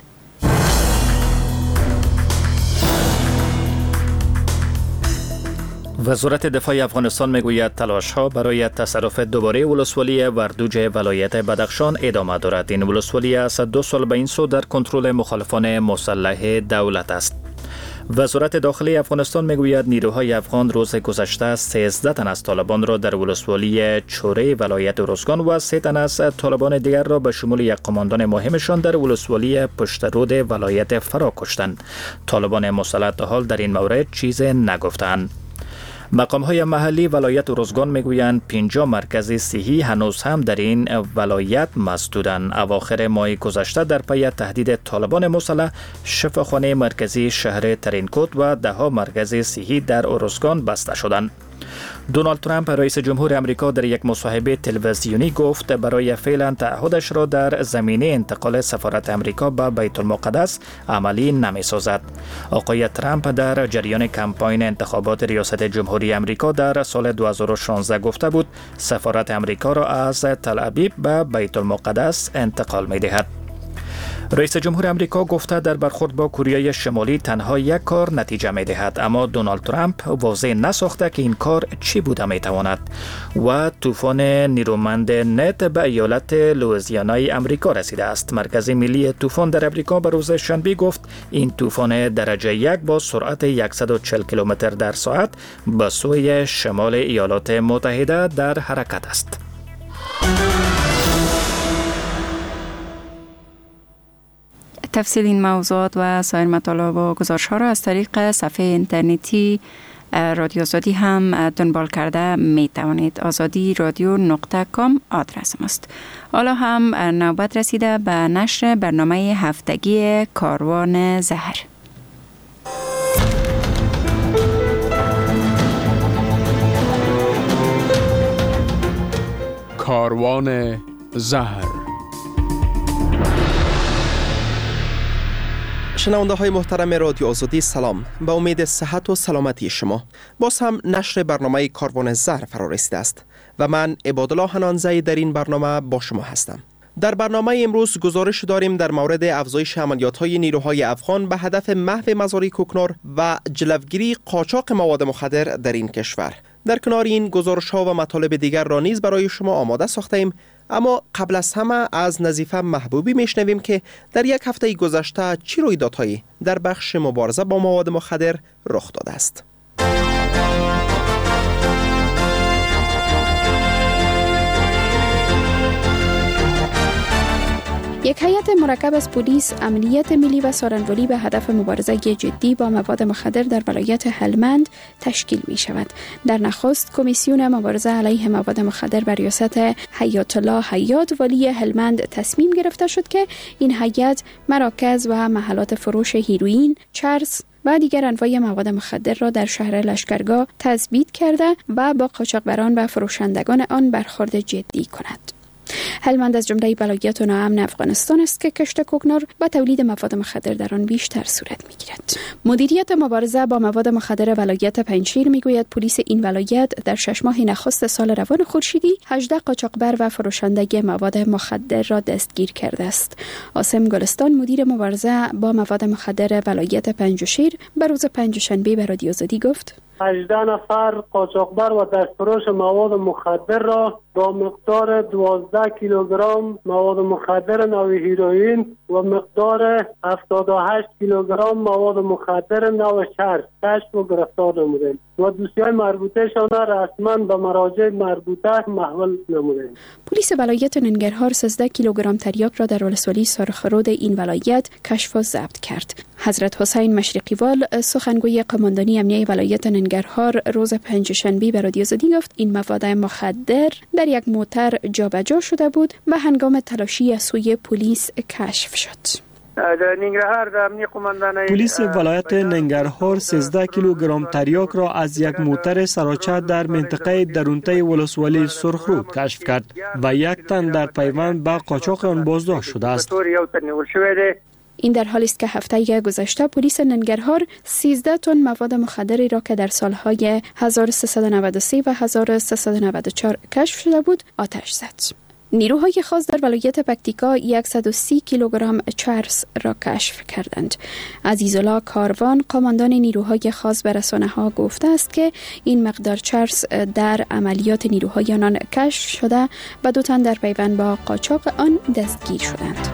وزارت دفاع افغانستان میگوید تلاش‌ها برای تصرف دوباره ولسوالی وردوج ولایت بدخشان ادامه دارد. این ولسوالی از دو سال به این سو در کنترل مخالفان مسلح دولت است. وزارت داخلی افغانستان میگوید نیروهای افغان روز گذشته سیزده تن از طالبان را در ولسوالی چوره ولایت ارزگان و سه تن از طالبان دیگر را به شمول یک قماندان مهمشان در ولسوالی پشترود ولایت فرا کشتند. طالبان مسلح تا حال در این مورد چیز نگفتند. مقام‌های محلی ولایت ارزگان میگویند پنجاه مرکز صحی هنوز هم در این ولایت مسدودند. اواخر ماه گذشته در پی تهدید طالبان مسلح شفاخانه مرکزی شهر ترینکوت و ده ها مرکز صحی در ارزگان بسته شدند. دونالد ترامپ رئیس جمهور امریکا در یک مصاحبه تلویزیونی گفت برای فعلا تعهدش را در زمینه انتقال سفارت امریکا به بیت المقدس عملی نمی سازد. آقای ترامپ در جریان کمپاین انتخابات ریاست جمهوری امریکا در سال دو هزار و شانزده گفته بود سفارت امریکا را از تل ابیب به بیت المقدس انتقال می دهد. رئیس جمهور امریکا گفته در برخورد با کره شمالی تنها یک کار نتیجه می دهد، اما دونالد ترامپ واضح نساخته که این کار چی بوده می تواند. و طوفان نیرومند نت به ایالت لوئیزیانای امریکا رسیده است. مرکز ملی طوفان در امریکا به روز شنبه گفت این طوفان درجه یک با سرعت صد و چهل کیلومتر در ساعت به سوی شمال ایالات متحده در حرکت است. تفصیل این موضوعات و سایر مطالب و گزارش ها را از طریق صفحه اینترنتی رادیو آزادی هم دنبال کرده می توانید. آزادی رادیو نقطه کام آدرس ماست. حالا هم نوبت رسیده به نشر برنامه هفتگی کاروان زهر. کاروان زهر. شنونده های محترم رادیو آزادی سلام، به امید صحت و سلامتی شما. باز هم نشر برنامه کاروان زهر فرا رسیده است و من عبادالله حنانزی در این برنامه با شما هستم. در برنامه امروز گزارش داریم در مورد افزایش عملیات های نیروهای افغان به هدف محو مزارع کوکنار و جلوگیری قاچاق مواد مخدر در این کشور. در کنار این گزارش ها و مطالب دیگر را نیز برای شما آماده ساخته ایم، اما قبل از همه از نظیفه محبوبی میشنویم که در یک هفته گذشته چی رویدادهایی در بخش مبارزه با مواد مخدر رخ داده است. یک هیئت مرکب از پلیس، امنیت ملی و سارنولی به هدف مبارزه جدی با مواد مخدر در ولایت هلمند تشکیل می شود. در نخست کمیسیون مبارزه علیه مواد مخدر بر ریاست حیات الله حیات والی هلمند تصمیم گرفته شد که این هیئت مراکز و محلات فروش هیروئین، چرس و دیگر انواع مواد مخدر را در شهر لشکرگاه تثبیت کرده و با قاچاقبران و فروشندگان آن برخورد جدی کند. هلمند از جمله ولایات ناامن افغانستان است که کشت کوکنار و تولید مواد مخدر در آن بیشتر صورت می‌گیرد. مدیریت مبارزه با مواد مخدر ولایت پنجشیر میگوید پلیس این ولایت در شش ماه نخست سال روان خورشیدی هجده قاچاقبر و فروشنده مواد مخدر را دستگیر کرده است. عاصم گلستان مدیر مبارزه با مواد مخدر ولایت پنجشیر به روز پنجشنبه به رادیو آزادی گفت: هجده نفر قاچاقبر و دستفروش مواد مخدر را با مقدار دوازده کیلوگرم مواد مخدر نوع هیروئین و مقدار هفتاد و هشت کیلوگرم مواد مخدر نوع چرس کشف و گرفتار نمودیم و دوسیهای مربوطه شان رسما به مراجع مربوطه محول نمودیم. پلیس ولایت ننگرهار سیزده کیلوگرم تریاک را در ولسوالی سرخرود این ولایت کشف و ضبط کرد. حضرت حسین مشرقیوال سخنگوی قماندانی امنیه ولایت ننگرهار روز پنجشنبه به رادیو آزادی گفت این مواد مخدر در یک موتر جابجا شده بود و هنگام تلاشی از سوی پلیس کشف شد. پلیس ولایت ننگرهار سیزده کیلوگرم تریاک را از یک موتر سراچه در منطقه درونته ولسوالی سرخرود کشف کرد و یک تن در پیوند به قاچاق آن بازداشت شده است. این در حالی است که هفته گذشته پلیس ننگرهار سیزده تن مواد مخدری را که در سالهای هزار و سیصد و نود و سه و هزار و سیصد و نود و چهار کشف شده بود آتش زد. نیروهای خاص در ولایت پکتیکا صد و سی کیلوگرم چرس را کشف کردند. عزیزالله کاروان قماندان نیروهای خاص به رسانه‌ها گفته است که این مقدار چرس در عملیات نیروهای آنان کشف شده و دو تن در پیوند با قاچاق آن دستگیر شدند.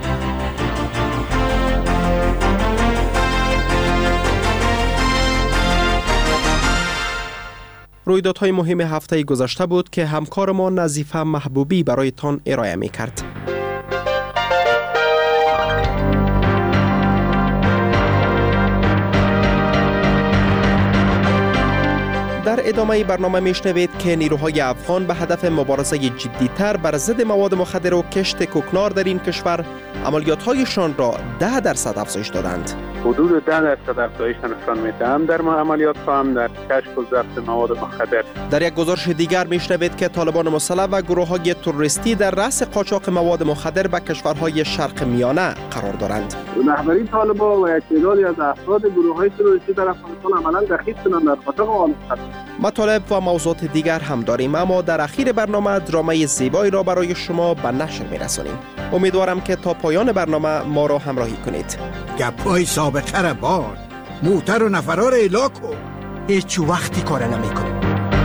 رویدادهای مهم هفته گذشته بود که همکار ما نظیفه محبوبی برایتان ارائه می کرد. در ادامه برنامه میشنوید که نیروهای افغان به هدف مبارزه جدی‌تر بر ضد مواد مخدر و کشت کوکنار در این کشور عملیات‌هایشان را ده درصد افزایش دادند. حدود ده درصد افزایش نشان میده هم در عملیات هم در کشف و ضبط مواد مخدر. در یک گزارش دیگر میشنوید که طالبان مسلح و گروه‌های تروریستی در رأس قاچاق مواد مخدر به کشورهای شرق میانه قرار دارند. رهبری طالبان و یک تعدادی از افراد گروه‌های تروریستی در افغانستان عملاً دخیل شدند در قاچاق مواد مخدر. مطالب و موضوعات دیگر هم داریم، اما در اخیر برنامه درامای زیبایی را برای شما به نشر می‌رسانیم. امیدوارم که تا پایان برنامه ما را همراهی کنید. گپای سابقه را باد، موتر و نفرا را الا کن. هیچ وقتی کار نمی‌کنیم.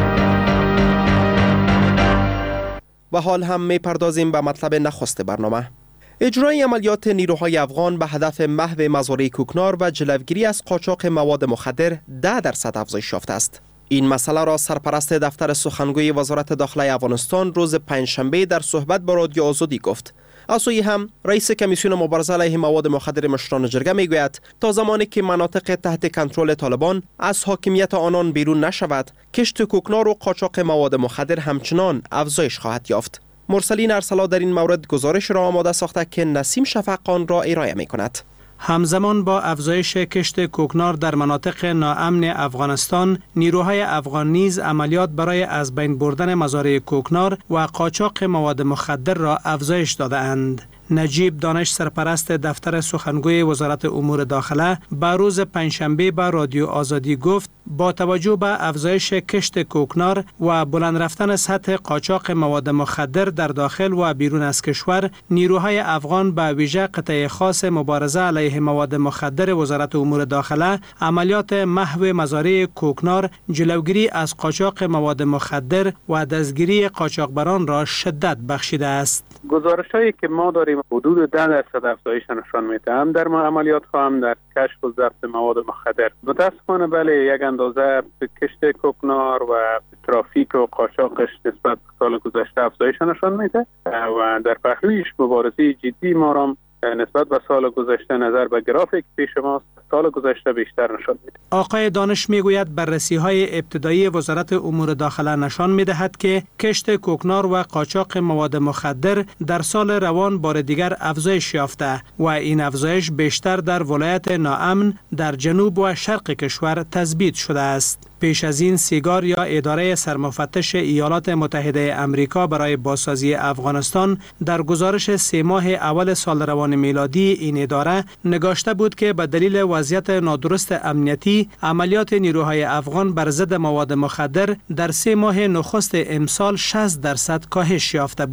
و حال هم می‌پردازیم به مطلب نخست برنامه. اجرای عملیات نیروهای افغان به هدف محو مزارع کوکنار و جلوگیری از قاچاق مواد مخدر ده درصد افزایش یافته است. این مسئله را سرپرست دفتر سخنگوی وزارت داخله افغانستان روز پنجشنبه در صحبت با رادیو آزادی گفت. از سوی هم رئیس کمیسیون مبارزه علیه مواد مخدر مشران جرگه میگوید تا زمانی که مناطق تحت کنترل طالبان از حاکمیت آنان بیرون نشود، کشت کوکنار و قاچاق مواد مخدر همچنان افزایش خواهد یافت. مرسلین ارسلا در این مورد گزارش را آماده ساخته که نسیم شفقان را ارائه می کند. همزمان با افزایش کشت کوکنار در مناطق ناامن افغانستان، نیروهای افغان نیز عملیات برای از بین بردن مزارع کوکنار و قاچاق مواد مخدر را افزایش داده اند. نجیب دانش سرپرست دفتر سخنگوی وزارت امور داخله به روز پنجشنبه به رادیو آزادی گفت با توجه به افزایش کشت کوکنار و بلند رفتن سطح قاچاق مواد مخدر در داخل و بیرون از کشور، نیروهای افغان به ویژه قطعه خاص مبارزه علیه مواد مخدر وزارت امور داخله عملیات محو مزارع کوکنار، جلوگیری از قاچاق مواد مخدر و دستگیری قاچاقبران را شدت بخشیده است. گزارش‌هایی که ما داریم حدود ده درصد افزایش نشان میده، هم در عملیات هم در کشف و ضبط مواد مخدر. متاسفانه بله یک اندازه کشت کوکنار و ترافیک و قاچاقش نسبت به سال گذشته افزایش نشان میده و در پهلویش مبارزه جدی ما را نسبت به سال گذشته نظر به گرافیک پیش ماست سال گذشته بیشتر نشان میده. آقای دانش میگوید بررسی های ابتدایی وزارت امور داخله نشان میدهد که کشت کوکنار و قاچاق مواد مخدر در سال روان بار دیگر افزایش یافته و این افزایش بیشتر در ولایت ناامن در جنوب و شرق کشور تثبیت شده است. پیش از این سیگار یا اداره سرمفتش ایالات متحده امریکا برای بازسازی افغانستان در گزارش سه ماه اول سال روان میلادی این اداره نگاشته بود که به دلیل وضعیت نادرست امنیتی عملیات نیروهای افغان بر ضد مواد مخدر در سه ماه نخست امسال شصت درصد کاهش یافته بود.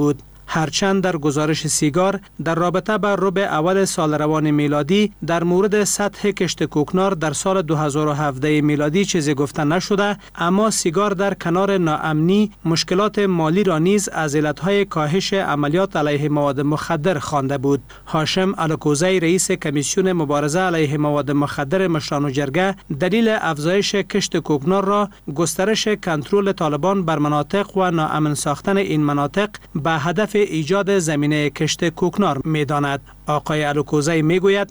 هرچند در گزارش سیگار در رابطه با ربع اول سال روان میلادی در مورد سطح کشت کوکنار در سال دو هزار و هفده میلادی چیزی گفته نشده، اما سیگار در کنار ناامنی مشکلات مالی را نیز از علتهای کاهش عملیات علیه مواد مخدر خوانده بود. هاشم الکوزی رئیس کمیسیون مبارزه علیه مواد مخدر مشران و جرگه دلیل افزایش کشت کوکنار را گسترش کنترل طالبان بر مناطق و ناامن ساختن این مناطق به هدف ایجاد زمینه کشت کوکنار می‌داند. آقای الکوزی میگوید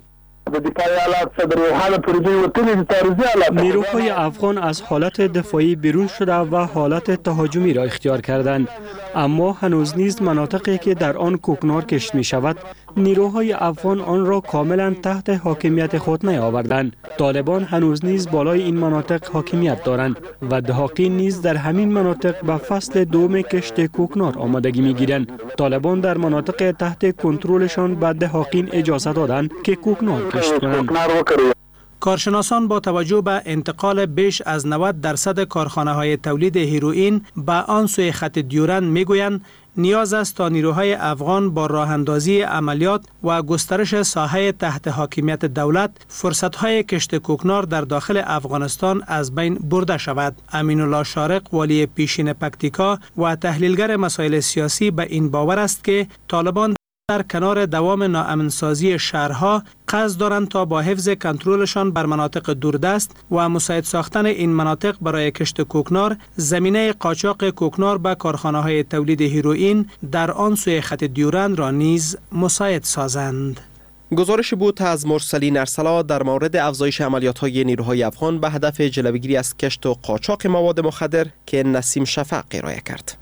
نیروهای افغان از حالت دفاعی بیرون شده و حالت تهاجمی را اختیار کردند، اما هنوز نیز مناطقی که در آن کوکنار کشت می شود نیروهای افغان آن را کاملا تحت حاکمیت خود نیاوردند. طالبان هنوز نیز بالای این مناطق حاکمیت دارند و دهاقین نیز در همین مناطق به فصل دوم کشت کوکنار آمادگی می گیرند. طالبان در مناطق تحت کنترلشان به دهاقین اجازه دادند که کوکنار کشت کنند. کارشناسان با توجه به انتقال بیش از نود درصد کارخانه‌های تولید هیروئین به آن سوی خط دیورند میگویند نیاز است تا نیروهای افغان با راه اندازی عملیات و گسترش ساحه تحت حاکمیت دولت فرصت‌های کشت کوکنار در داخل افغانستان از بین برده شود. امین الله شارق والی پیشین پکتیکا و تحلیلگر مسائل سیاسی به این باور است که طالبان در کنار دوام ناامنسازی شهرها قصد دارند تا با حفظ کنترلشان بر مناطق دوردست و مساعد ساختن این مناطق برای کشت کوکنار زمینه قاچاق کوکنار به کارخانه‌های تولید هیروئین در آن سوی خط دیورند را نیز مساعد سازند. گزارش بود از مرسلین ارسلا در مورد افزایش عملیات‌های نیروهای افغان به هدف جلوگیری از کشت و قاچاق مواد مخدر که نسیم شفق ارائه کرد.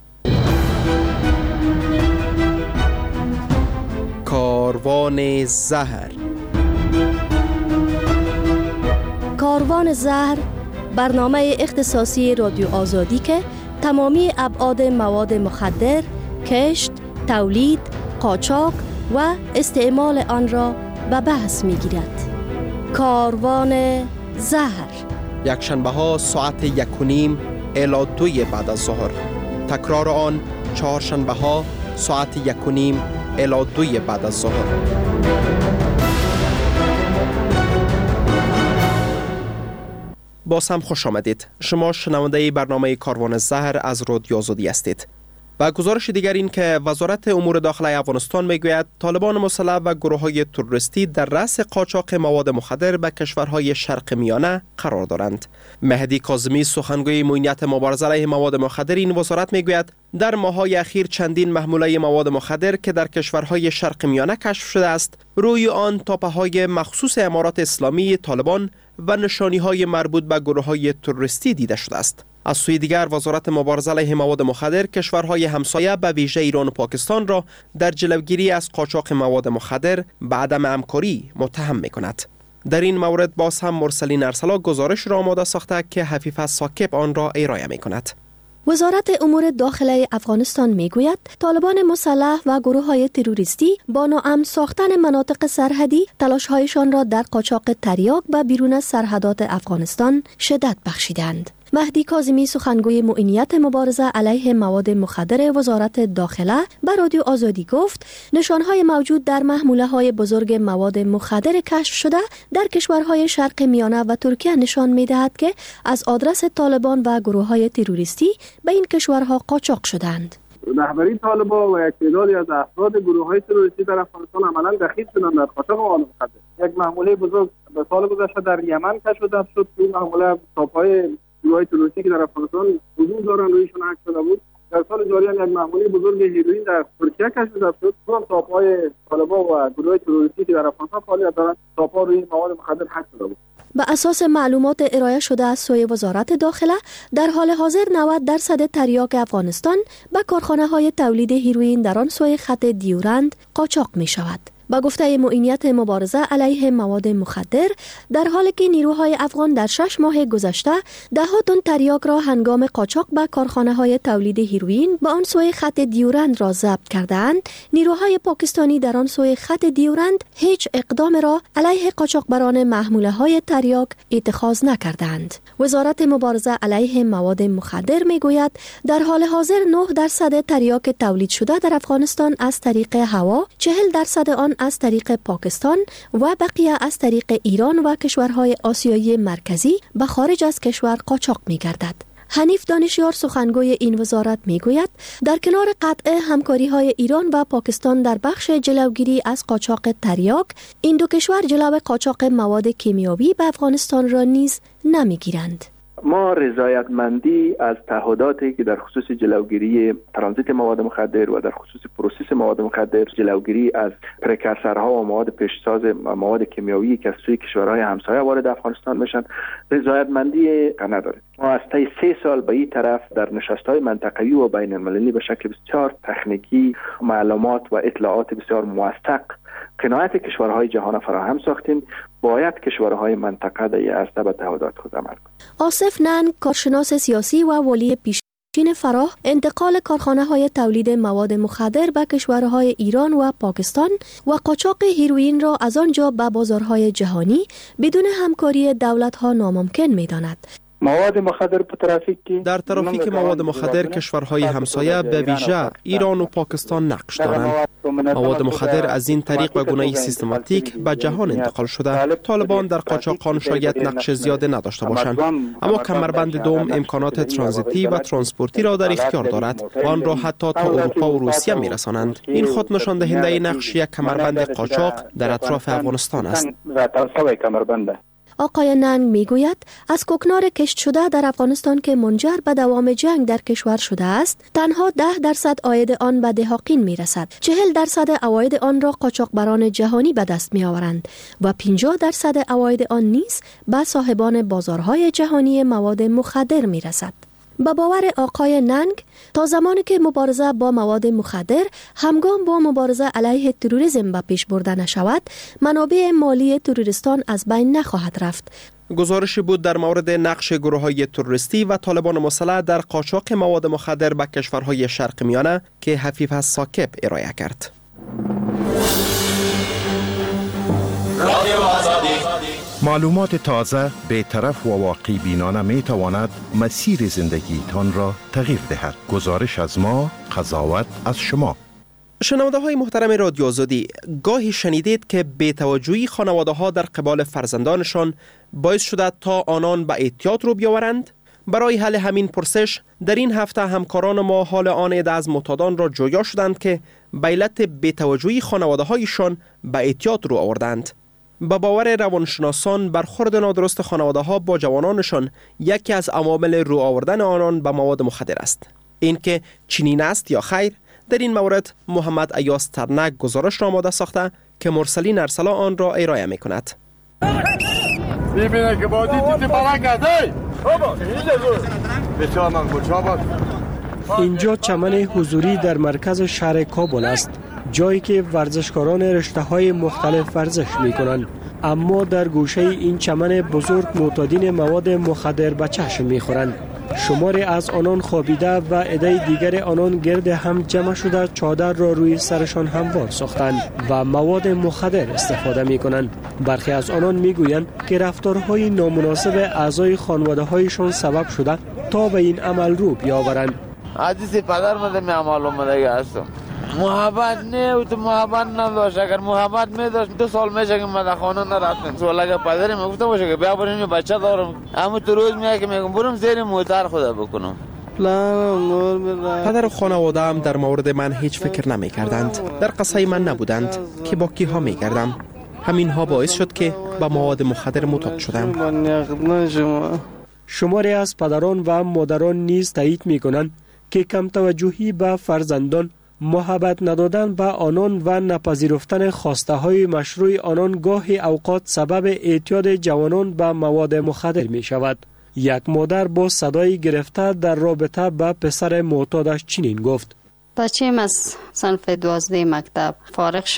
کاروان زهر. کاروان زهر برنامه اختصاصی رادیو آزادی که تمامی ابعاد مواد مخدر، کشت، تولید، قاچاق و استعمال آن را به بحث می گیرد. کاروان زهر یک شنبه ها ساعت یک و نیم الی دوی بعد از ظهر. تکرار آن چهار شنبه ها ساعت یک و نیم الی دوی بعد از ظهر. باز هم خوش آمدید. شما شنونده برنامه کاروان زهر از رادیو آزادی هستید. و گزارش دیگر این که وزارت امور داخلی افغانستان میگوید طالبان مسلح و گروه‌های تروریستی در رأس قاچاق مواد مخدر به کشورهای شرق میانه قرار دارند. مهدی کاظمی سخنگوی معینیت مبارزه علیه مواد مخدر این وزارت میگوید در ماه‌های اخیر چندین محموله مواد مخدر که در کشورهای شرق میانه کشف شده است، روی آن تاپه‌های مخصوص امارات اسلامی طالبان و نشانی‌های مربوط به گروه‌های تروریستی دیده شده است. از سوی دیگر وزارت مبارزه علیه مواد مخدر کشورهای همسایه به ویژه ایران و پاکستان را در جلوگیری از قاچاق مواد مخدر به عدم همکاری متهم می‌کند. در این مورد باز هم مرسلین ارسلا گزارش را آماده ساخته که حفیظ ساکب آن را ارائه می‌کند. وزارت امور داخلی افغانستان میگوید طالبان مسلح و گروه‌های تروریستی با ناامن ساختن مناطق سرحدی تلاش‌هایشان را در قاچاق تریاک و بیرون از سرحدات افغانستان شدت بخشیدند. مهدی کاظمی سخنگوی معینیت مبارزه علیه مواد مخدر وزارت داخله به رادیو آزادی گفت نشانهای موجود در محموله‌های بزرگ مواد مخدر کشف شده در کشورهای شرق میانه و ترکیه نشان می‌دهد که از آدرس طالبان و گروه‌های تروریستی به این کشورها قاچاق شدند. رهبری طالبان و یک تعدادی از افراد گروه‌های تروریستی در افغانستان عملاً دخیل شدند در قاچاق مواد مخدر. یک محموله بزرگ به سال گذشته در یمن کشف شد که این محموله تاپ‌های گروه‌های تروریستی که در افغانستان حضور دارند رویشون حک شده بود. در سال جاری هم یک محموله بزرگ هیروئین در ترکیه کشف شد. اون تاپ‌های طالبان و گروه‌های تروریستی که در افغانستان فعالیت دارند تاپ‌ها روی مواد مخدر حک شده بود. به اساس معلومات ارائه شده از سوی وزارت داخله در حال حاضر نود درصد تریاک افغانستان به کارخانه‌های تولید هیروئین در آن سوی خط دیورند قاچاق می شود. با گفته معینیت مبارزه علیه مواد مخدر، در حالی که نیروهای افغان در شش ماه گذشته ده ها تن تریاک را هنگام قاچاق به کارخانه‌های تولید هیروئین به آن سوی خط دیورند را ضبط کردند، نیروهای پاکستانی در آن سوی خط دیورند هیچ اقدام را علیه قاچاقبران محموله‌های تریاک اتخاذ نکردند. وزارت مبارزه علیه مواد مخدر میگوید در حال حاضر نه درصد تریاک تولید شده در افغانستان از طریق هوا، چهل درصد آن از طریق پاکستان و بقیه از طریق ایران و کشورهای آسیایی مرکزی به خارج از کشور قاچاق می‌گردد. حنیف دانشیار سخنگوی این وزارت میگوید در کنار قطع همکاری های ایران و پاکستان در بخش جلوگیری از قاچاق تریاک، این دو کشور جلو قاچاق مواد کیمیایی به افغانستان را نیز نمیگیرند. ما رضایتمندی از تعهداتی که در خصوص جلوگیری ترانزیت مواد مخدر و در خصوص پروسس مواد مخدر، جلوگیری از پرکرسرها و مواد پیشساز و مواد کیمیایی که از سوی کشورهای همسایه وارد افغانستان میشن، رضایتمندی نداریم. ما از طی سه سال به این طرف در نشست‌های منطقه‌ای و بین المللی به شکل بسیار تکنیکی معلومات و اطلاعات بسیار موثق قناعت کشورهای جهان فراهم ساختیم. باید کشورهای منطقه در این عرصه به تعهدات خود عمل کنند. آصف ننگ، کارشناس سیاسی و والی پیشین فراه، انتقال کارخانه‌های تولید مواد مخدر به کشورهای ایران و پاکستان و قاچاق هیروئین را از آنجا به بازارهای جهانی بدون همکاری دولت‌ها ناممکن می‌داند. مواد مخدر در ترافیک مواد مخدر کشورهای همسایه به ویژه ایران و پاکستان نقش دارند. مواد مخدر از این طریق به گونه‌ای سیستماتیک به جهان انتقال شده. طالبان در قاچاقان شاید نقش زیاد نداشته باشند، اما کمربند دوم امکانات ترانزیتی و ترانسپورتی را در اختیار دارد و آن را حتی تا اروپا و روسیه می‌رسانند. این خود نشان دهنده نقش یک کمربند قاچاق در اطراف افغانستان است. آقای ننگ میگوید از کوکنار کشت شده در افغانستان که منجر به دوام جنگ در کشور شده است، تنها ده درصد عاید آن به دهاقین میرسد. چهل درصد عواید آن را قاچاقبران جهانی به دست می آورند و پنجاه درصد عواید آن نیز به صاحبان بازارهای جهانی مواد مخدر میرسد. با باور آقای ننگ، تا زمانی که مبارزه با مواد مخدر همگام با مبارزه علیه تروریسم به پیش برده نشود، منابع مالی تروریستان از بین نخواهد رفت. گزارشی بود در مورد نقش گروه‌های تروریستی و طالبان مسلح در قاچاق مواد مخدر به کشورهای شرق میانه که حفیظ ساکب ارائه کرد. معلومات تازه، بی‌طرف و واقعی بینانه می تواند مسیر زندگیتان را تغییر دهد. گزارش از ما، قضاوت از شما. شنونده های محترم رادیو آزادی، گاهی شنیدید که بی‌توجهی خانواده ها در قبال فرزندانشان باعث شده تا آنان به اعتیاد رو بیاورند؟ برای حل همین پرسش در این هفته همکاران ما حال آن عده از معتادان را جویا شدند که به علت بی‌توجهی خانواده هایشان به اعتیاد رو آوردند. با باور روانشناسان، برخورد نادرست خانواده ها با جوانانشان یکی از عوامل رو آوردن آنان به مواد مخدر است. این که چنین است یا خیر، در این مورد محمد ایاز ترنک گزارش را آماده ساخته که مرسلین ارسلا آن را ارائه می کند. ببینه که بادی تیتی برکت اینجا چمن حضوری در مرکز شهر کابل است، جایی که ورزشکاران رشته‌های مختلف ورزش می‌کنند. اما در گوشه این چمن بزرگ معتادین مواد مخدر به چشم می‌خورند. شماری از آنان خوابیده و عده دیگر آنان گرد هم جمع شده چادر را روی سرشان هموار ساختند و مواد مخدر استفاده می‌کنند. برخی از آنان می‌گویند که رفتارهای نامناسب اعضای خانواده‌هایشان سبب شده تا به این عمل رو بیاورند. عزیز پدر من می معلوم مدگه هستم. محبت نه و تو محبت نداشت. اگر محبت می داشت دو سال میشه که من خانه نرفتم. سوال اگر پدری میگفته باشه که بیا بریم بچه دارم، اما تو روز میگه که میگم برم زیر موتر خدا بکنم. پدر و خانواده هم در مورد من هیچ فکر نمی کردند. در قصه من نبودند که با کی ها می کردم. همین ها باعث شد که با مواد مخدر معتاد شدم. شماری از پدران و مادران نیز تایید می کنند که کم توجهی به فرزندان، محبت ندادن به آنان و نپذیرفتن خواسته های مشروع آنان گاهی اوقات سبب اعتیاد جوانان به مواد مخدر می شود. یک مادر با صدای گرفته در رابطه با پسر معتادش چنین گفت: بچه‌م از صنف دوازده مکتب فارغ شد.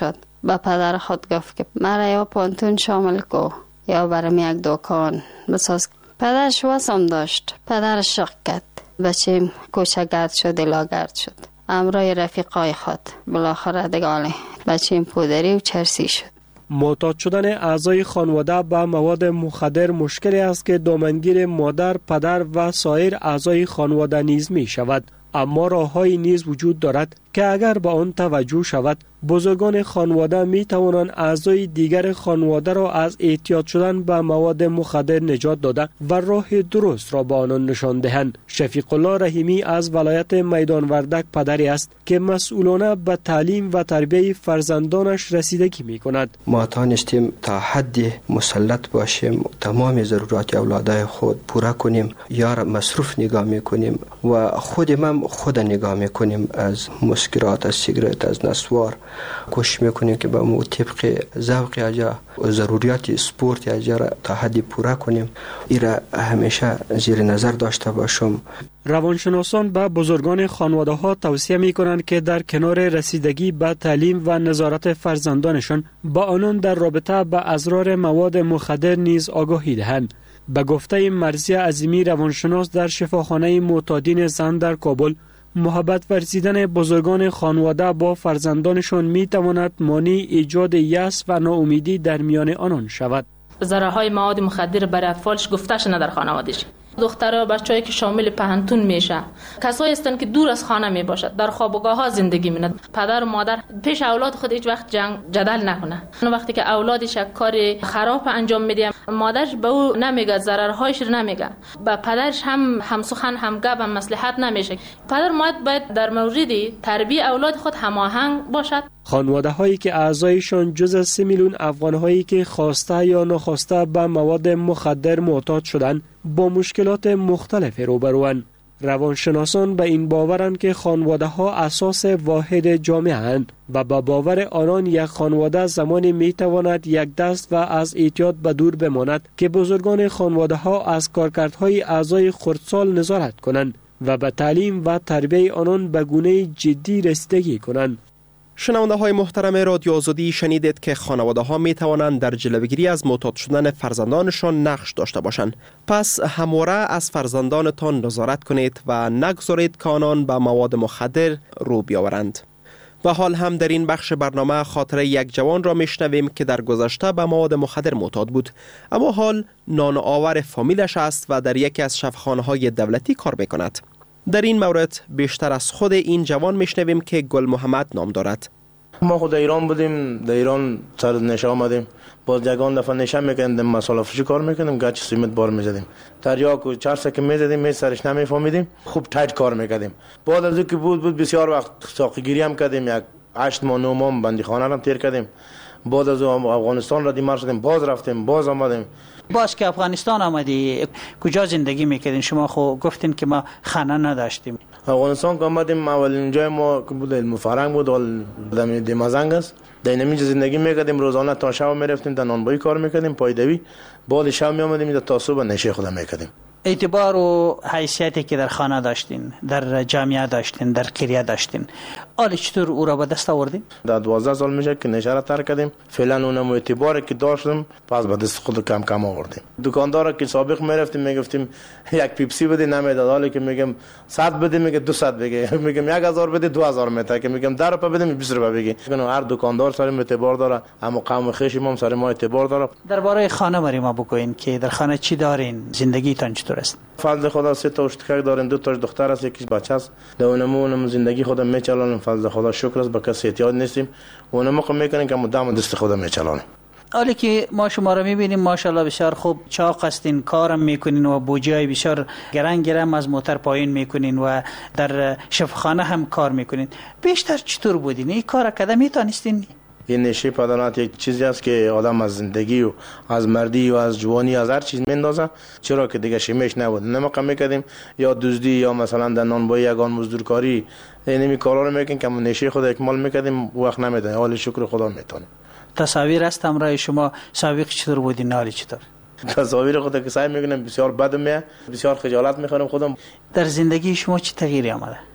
به پدر خود گفت که مرا یا پانتون شامل کو یا برام یک دکان بساز. پدرش واسم داشت، پدرش شق کرد، بچیم کوچگرد شد، لاگرد شد. امرای رفیقای خود بالاخره دگاله بچیم پودری و چرسی شد. معتاد شدن اعضای خانواده به مواد مخدر مشکلی است که دامنگیر مادر، پدر و سایر اعضای خانواده نیز می شود. اما راه‌هایی نیز وجود دارد که اگر به آن توجه شود، بزرگان خانواده می توانند اعضای دیگر خانواده را از اعتیاد شدن به مواد مخدر نجات داده و راه درست را به آنان نشان دهند. شفیق الله رحیمی از ولایت میدان وردک پدری است که مسئولانه به تعلیم و تربیت فرزندانش رسیدگی می کند. ما توانستیم تا حدی مسلط باشیم، تمام ضرورات اولادای خود پورا کنیم، یا مصروف نگاه می کنیم و خود ما خود نگاه می کنیم از مسکرات، از سیگرت، از نسوار. کوشش میکنیم که با مو طبق ذوق اجا و ضروریات سپورت اجا را تا حدی پورا کنیم. ایرا همیشه زیر نظر داشته باشم. روانشناسان به بزرگان خانواده ها توصیه می کنند که در کنار رسیدگی به تعلیم و نظارت فرزندانشان با آنان در رابطه به اضرار مواد مخدر نیز آگاهی دهند. به گفته مرضیه عظیمی روانشناس در شفاخانه معتادین زن در کابل، محبت ورزیدن بزرگان خانواده با فرزندانشان می تواند مانع ایجاد یأس و ناامیدی در میان آنان شود. ضررهای مواد مخدر برای اطفالش گفته‌ش نه در خانواده‌اش. دخترها بچه‌ای که شامل پهنتون میشه، کسایی هستند که دور از خانه می باشد، در خوابگاه‌ها زندگی می‌کند. پدر و مادر پیش اولاد خود هیچ وقت جنگ جدل نکنه. وقتی که اولادش کار خراب انجام میده، مادرش به او نمیگه، ضررهایش رو نمیگه، با پدرش هم همسخن هم گپ هم مصلحت نمیشه. پدر مادر باید در مورد تربیت اولاد خود هماهنگ باشد. خانواده هایی که اعضایشان جز سه میلیون افغان هایی که خواسته یا ناخواسته به مواد مخدر معتاد شدند با مشکلات مختلف روبروند. روانشناسان به این باورند که خانواده ها اساس واحد جامعه اند و با باور آنان یک خانواده زمانی می تواند یک دست و از اعتیاد به دور بماند که بزرگان خانواده ها از کارکردهای اعضای خردسال نظارت کنند و به تعلیم و تربیت آنان به گونه جدی رسیدگی کنند. شنونده های محترم رادیو آزادی، شنیدید که خانواده ها می توانند در جلوگیری از معتاد شدن فرزندانشان نقش داشته باشند. پس همواره از فرزندانتان نظارت کنید و نگذارید که آنان به مواد مخدر رو بیاورند. و حال هم در این بخش برنامه خاطره یک جوان را میشنویم که در گذشته به مواد مخدر معتاد بود، اما حال نان آور فامیلش است و در یکی از شفاخانه‌های دولتی کار میکند. در این مورد بیشتر از خود این جوان میشنویم که گل محمد نام دارد. ما خود ایران بودیم، در ایران سر نشه آمدیم، باز یگان دفعه نشه میکردیم، مساله فروشی کار میکردیم، گچ سیمنت بار میزدیم، تریاک و چرسه که میزدیم می سرش نمیفهمیدیم، خوب تایت کار میکردیم. بعد از اینکه بود بود بسیار وقت ساقیگیری هم کردیم، یک هشت ماه نه ماه بندی خانه هم تیر کردیم. بعد از افغانستان را دیمار شدیم، باز رفتیم، باز آمدیم. باز که افغانستان آمدی کجا زندگی میکردین شما؟ خو گفتین که ما خانه نداشتیم. افغانستان که آمدیم اولین جای ما که بود علم فرهنگ بود، دم دمازنگ است. در اینجا زندگی میکردیم، روزانه تا شب میرفتیم در نانبایی کار میکردیم، پایدوی. بعد شب میآمدیم تا صبح نشه خود میکردیم. اعتبار و حیثیتی که در خانه داشتین، در جامعه داشتین، در قریه داشتین، حالا چطور او را به دست آوردین؟ در دوازده سال میشه که نشه را ترک کردیم. فعلا اونم اعتباری که داشتیم پس به دست خود کم کم آوردیم. دکاندار که سابق میرفتیم میگفتیم یک پیپسی بده، نمیداد. حالا که میگم صد بده میگه دو صد بگه، میگم یک هزار بده دو هزار میته، که میگم ده روپیه بده بیست روپیه بگه. هر دکاندار سر اعتبار داره، اما قوم خویش ما سر ما اعتبار داره. درباره خانه بری ما بگوین که در خانه چی دارین، زندگیتان چطور است؟ فضل خدا سه تا اشتکک داریم، دو تا دختر است، یکیش بچه است. اونمون زندگی خودم میچلانیم، فضل خدا شکر است، به کسی احتیاج نیستیم. اونم که میکنیم که مدام دست خودم میچلانیم. حالا که ما شما را میبینیم ماشاءالله بسیار خوب چاق هستین، کارم میکنین و بوجای بسیار گران گرم از موتر پایین میکنین و در شفاخانه هم کار میکنین. بیشتر چطور بودین این کار کده میتونستین؟ این نشه پدرانت یک چیزی است که آدم از زندگی و از مردی و از جوانی از هر چیز میندازه، چرا که دیگه شیمش نبود. نما میکردیم یا دزدی یا مثلا در نانبایی یگان مزدورکاری، اینمی کارا رو میکنیم که نشه خود اکمال میکردیم، وقت نمیده. حال شکر خدا میتونیم. تصاویر است همراه شما، سابق چطور بودین، حالی چطور؟ تصاویر خود که سعی میکنم بسیار بد میه، بسیار خجالت میخورم خودم. در زندگی شما چه تغییری آمده؟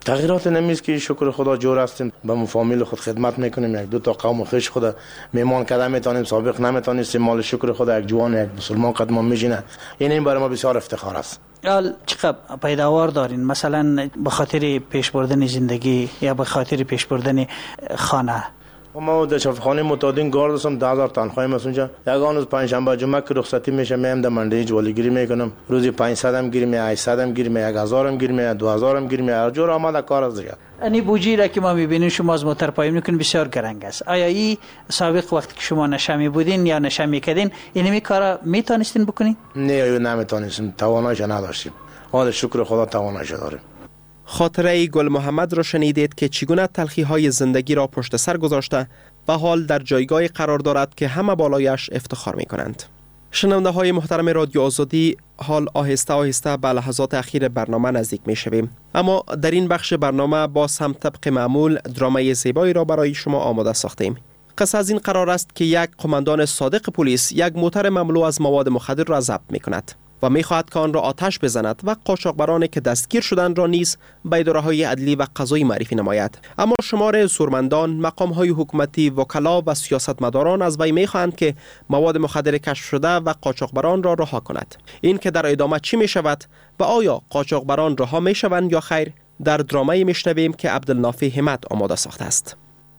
تغییرات نمیست که شکر خدا جور هستیم، به فامیل خود خدمت میکنیم، یک دو تا قوم خوش خود میمان کردن میتونیم، سابق نمیتونستیم، مال شکر خدا یک جوان یک مسلمان قدم میشینه. این این برای ما بسیار افتخار است. حال چقدر پیداوار دارین؟ مثلا به خاطر پیش بردن زندگی یا به خاطر پیش بردن خانه؟ ما در شفاخانه متعدد گارد هستم، ده هزار تنخواهیم است اونجا. یگان روز پنجشنبه جمعه که رخصتی میشه میام در منډی جوالیگیری میکنم، روزی پانصد هم گیریم، هشتصد هم گیریم، یک هزار هم گیریم، دو هزار هم گیریم، هر جور آماده کار است دیگه. یعنی بوجی را که ما میبینیم شما از موتر پایین میکنین بسیار گرنگ است. آیا این سابق وقتی که شما نشه میبودین یا نشه میکردین اینمی کارا میتونستین بکنین؟ نه نمیتونستیم، تواناییش نداشتیم. حال شکر خدا تواناییش داریم. خاطره گل محمد را شنیدید که چگونه تلخی های زندگی را پشت سر گذاشته و حال در جایگاه قرار دارد که همه بالایش افتخار می کنند. شنونده های محترم رادیو آزادی، حال آهسته آهسته به لحظات اخیر برنامه نزدیک می شویم، اما در این بخش برنامه باز هم طبق معمول درامای زیبایی را برای شما آماده ساختیم. قصه از این قرار است که یک قماندان صادق پلیس یک موتر مملو از مواد مخدر را ضبط می کند و می خواهد که آن را آتش بزند و قاچاقبرانی که دستگیر شدند را نیز به اداره‌های عدلی و قضایی معرفی نماید. اما شمار زورمندان، مقام‌های حکومتی، وکلا و سیاستمداران از وی می خواهند که مواد مخدر کشف شده و قاچاقبران را رها کند. این که در ادامه چی می شود و آیا قاچاقبران رها می شوند یا خیر، در درامایی می شنویم که عبدالنافع همت آماده ساخته است.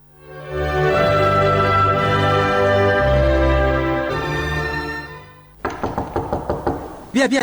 بیا بیا.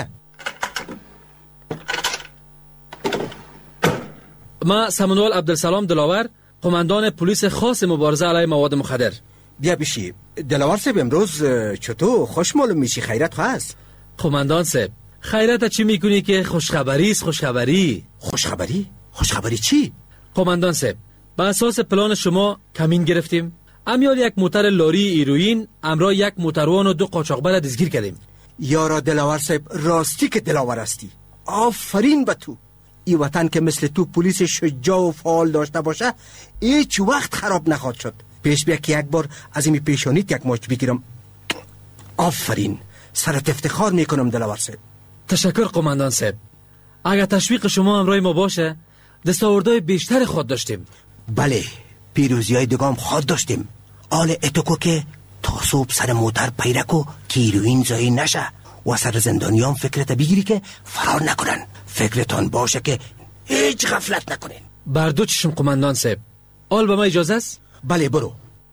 ما سمنوال عبدالسلام دلاور، قماندان پلیس خاص مبارزه علیه مواد مخدر. بیا بشی. دلاور صاحب امروز چطور خوش معلوم میشی؟ خیرت هست؟ قماندان صاحب خیرت چی میکنی که خوشخبری است؟ خوشخبری. خوشخبری؟ خوشخبری چی؟ قماندان صاحب به اساس پلان شما کمین گرفتیم. امیال یک موتر لاری ایروین امرا یک موتروان و دو قاچاقبر دستگیر کردیم. یارا دلاور صاحب راستی که دلاور هستی. آفرین به تو. این وطن که مثل تو پلیس شجاع و فعال داشته باشه هیچ وقت خراب نخواد شد. پیش بیا که یک بار از این پیشانیت یک ماچ بگیرم. آفرین، سرت افتخار میکنم دلاور صاحب. تشکر قماندان صاحب. اگر تشویق شما همراه ما باشه دستاوردهای بیشتر خود داشتیم. بله، پیروزی های دگام خود داشتیم. آل اتوکو که تا صبح سر موتر پیرکو که ایروین زایی نشه و سر زندانیان فکرت بگیری که فرار نکنن. فکرتان باشه که هیچ غفلت نکنین. بر دو چشم قماندان صاحب. آل به ما اجازه است؟ بله برو.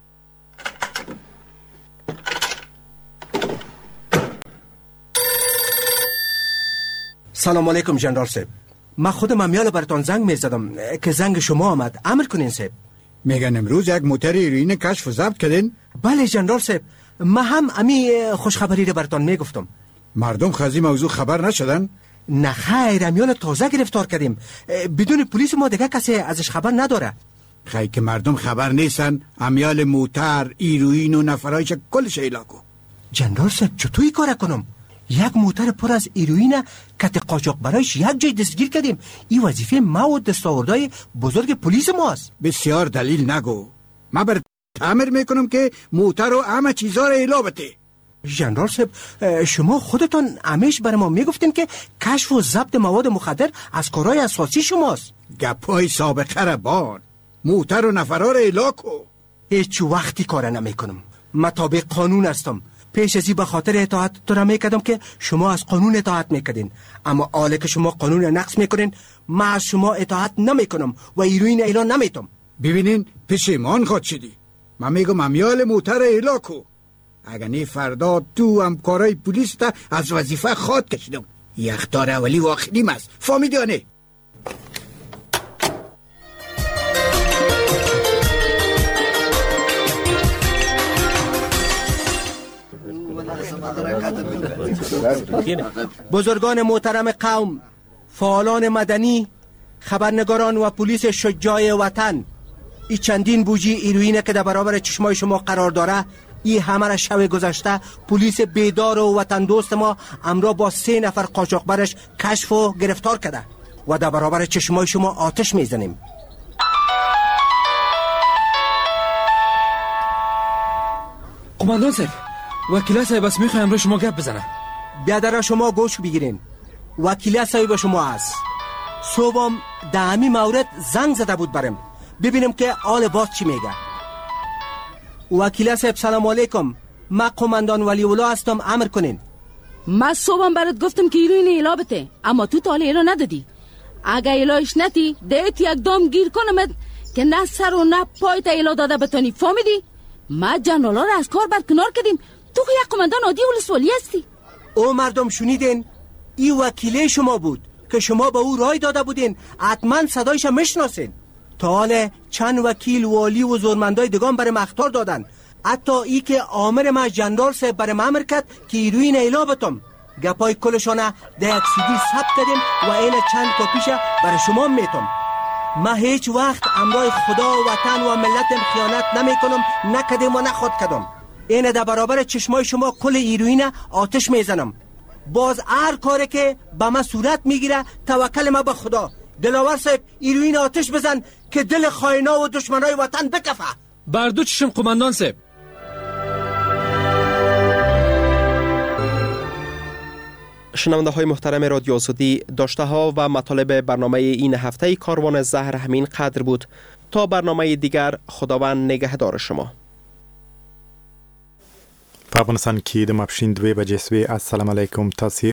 سلام علیکم جنرال صاحب. من خودم امیال براتان زنگ میزدم که زنگ شما آمد. امر کنین صاحب. میگن امروز یک موتر ایروین کشف و ضبط کردین؟ بله جنرال صاحب، من هم امی خوشخبری رو براتان میگفتم. مردم خزی موضوع خبر نشدن؟ نه خیر، امیال تازه گرفتار کردیم. بدون پلیس ما دیگه کسی ازش خبر نداره. خیلی که مردم خبر نیستن امیال موتر ایروین و نفرایش کلش ایلاکو. جنرال صاحب چطوری کار کنم؟ یک موتر پر از ایروین کت قاچاق برایش یک جای دستگیر کردیم. این وظیفه ما و دستاوردهای بزرگ پلیس ماست. بسیار دلیل نگو. ما بر تعمیر میکنم که موتر و همه چیزا رو ایلا بده. جنرال صاحب شما خودتان همیش برای ما میگفتین که کشف و ضبط مواد مخدر از کارهای اساسی شماست. گپای سابقه را بان. موتر و نفرا رو ایلا کو. هیچ وقتی کار نمیکنم. من تابع قانون هستم. پیش ازی به خاطر اطاعت تو را میکردم که شما از قانون اطاعت میکردین، اما حالا که شما قانون را نقض میکنین من از شما اطاعت نمیکنم و ایروین اعلان نمیتم. ببینین پشیمان خود شدی. من میگم امیال موتر ایلا کو. اگر نی فردا تو هم کارای پلیس تا از وظیفه خود کشیدم. یک اخطار اولی و آخریم است. فهمیدی یا نه؟ بزرگان محترم قوم، فعالان مدنی، خبرنگاران و پلیس شجاع وطن، این چندین بوجی ایروینه که در برابر چشمای شما قرار داره، این همه را شب گذشته پلیس بیدار و وطن دوست ما امرا با سه نفر قاچاقبرش کشف و گرفتار کرده و در برابر چشمای شما آتش میزنیم. قماندان صاحب، وکیل صاحب بس میخوایم رو شما گپ بزنه. بیادر شما گوش بگیرین. وکیل صاحب شما هست. صبحم در همین مورد زنگ زده بود برم ببینم که آل باز چی میگه. وکیل صاحب سلام علیکم، من قماندان ولی الله هستم، امر کنین. من صبحم برات گفتم که ایلو اینه ایلا بته، اما تو تا ایلا ندادی. اگه ایلاش نتی دیت یک دام گیر کنمت که نه سر و نه پای تا ایلا داده بتانی. فهمیدی؟ ما جنرالا رو از کار برکنار کردیم، تو که یک قماندان عادی ولسوالی هستی. او مردم شنیدین؟ این وکیله شما بود که شما به او رای داده بودین، حتما صدایش میشناسین. تا حال چند وکیل والی و زورمندای دگان برای مختار دادن، حتی ای که آمر ما جنرال صاحب برای امر کرد که ایروی نیلا بتم. گپای کلشانه ده یک سیدی ثبت کردیم و این چند کپیشه برای شما میتم. ما هیچ وقت امرای خدا و وطن و ملتم خیانت نمی کنم، نکدیم و نخود کدم. این در برابر چشمای شما کل ایروین آتش میزنم. باز هر کاری که به ما صورت میگیره توکل ما به خدا. دلاور صاحب ایروین آتش بزن که دل خائنا و دشمنای وطن بکفه. بردو چشم قماندان صاحب. شنونده های محترم رادیو آزادی، داشته ها و مطالب برنامه این هفته کاروان زهر همین قدر بود. تا برنامه دیگر، خداوند نگهدار شما. په افغانستان کې د ماپښین دوه بجې سوې. السلام علیکم. تاسو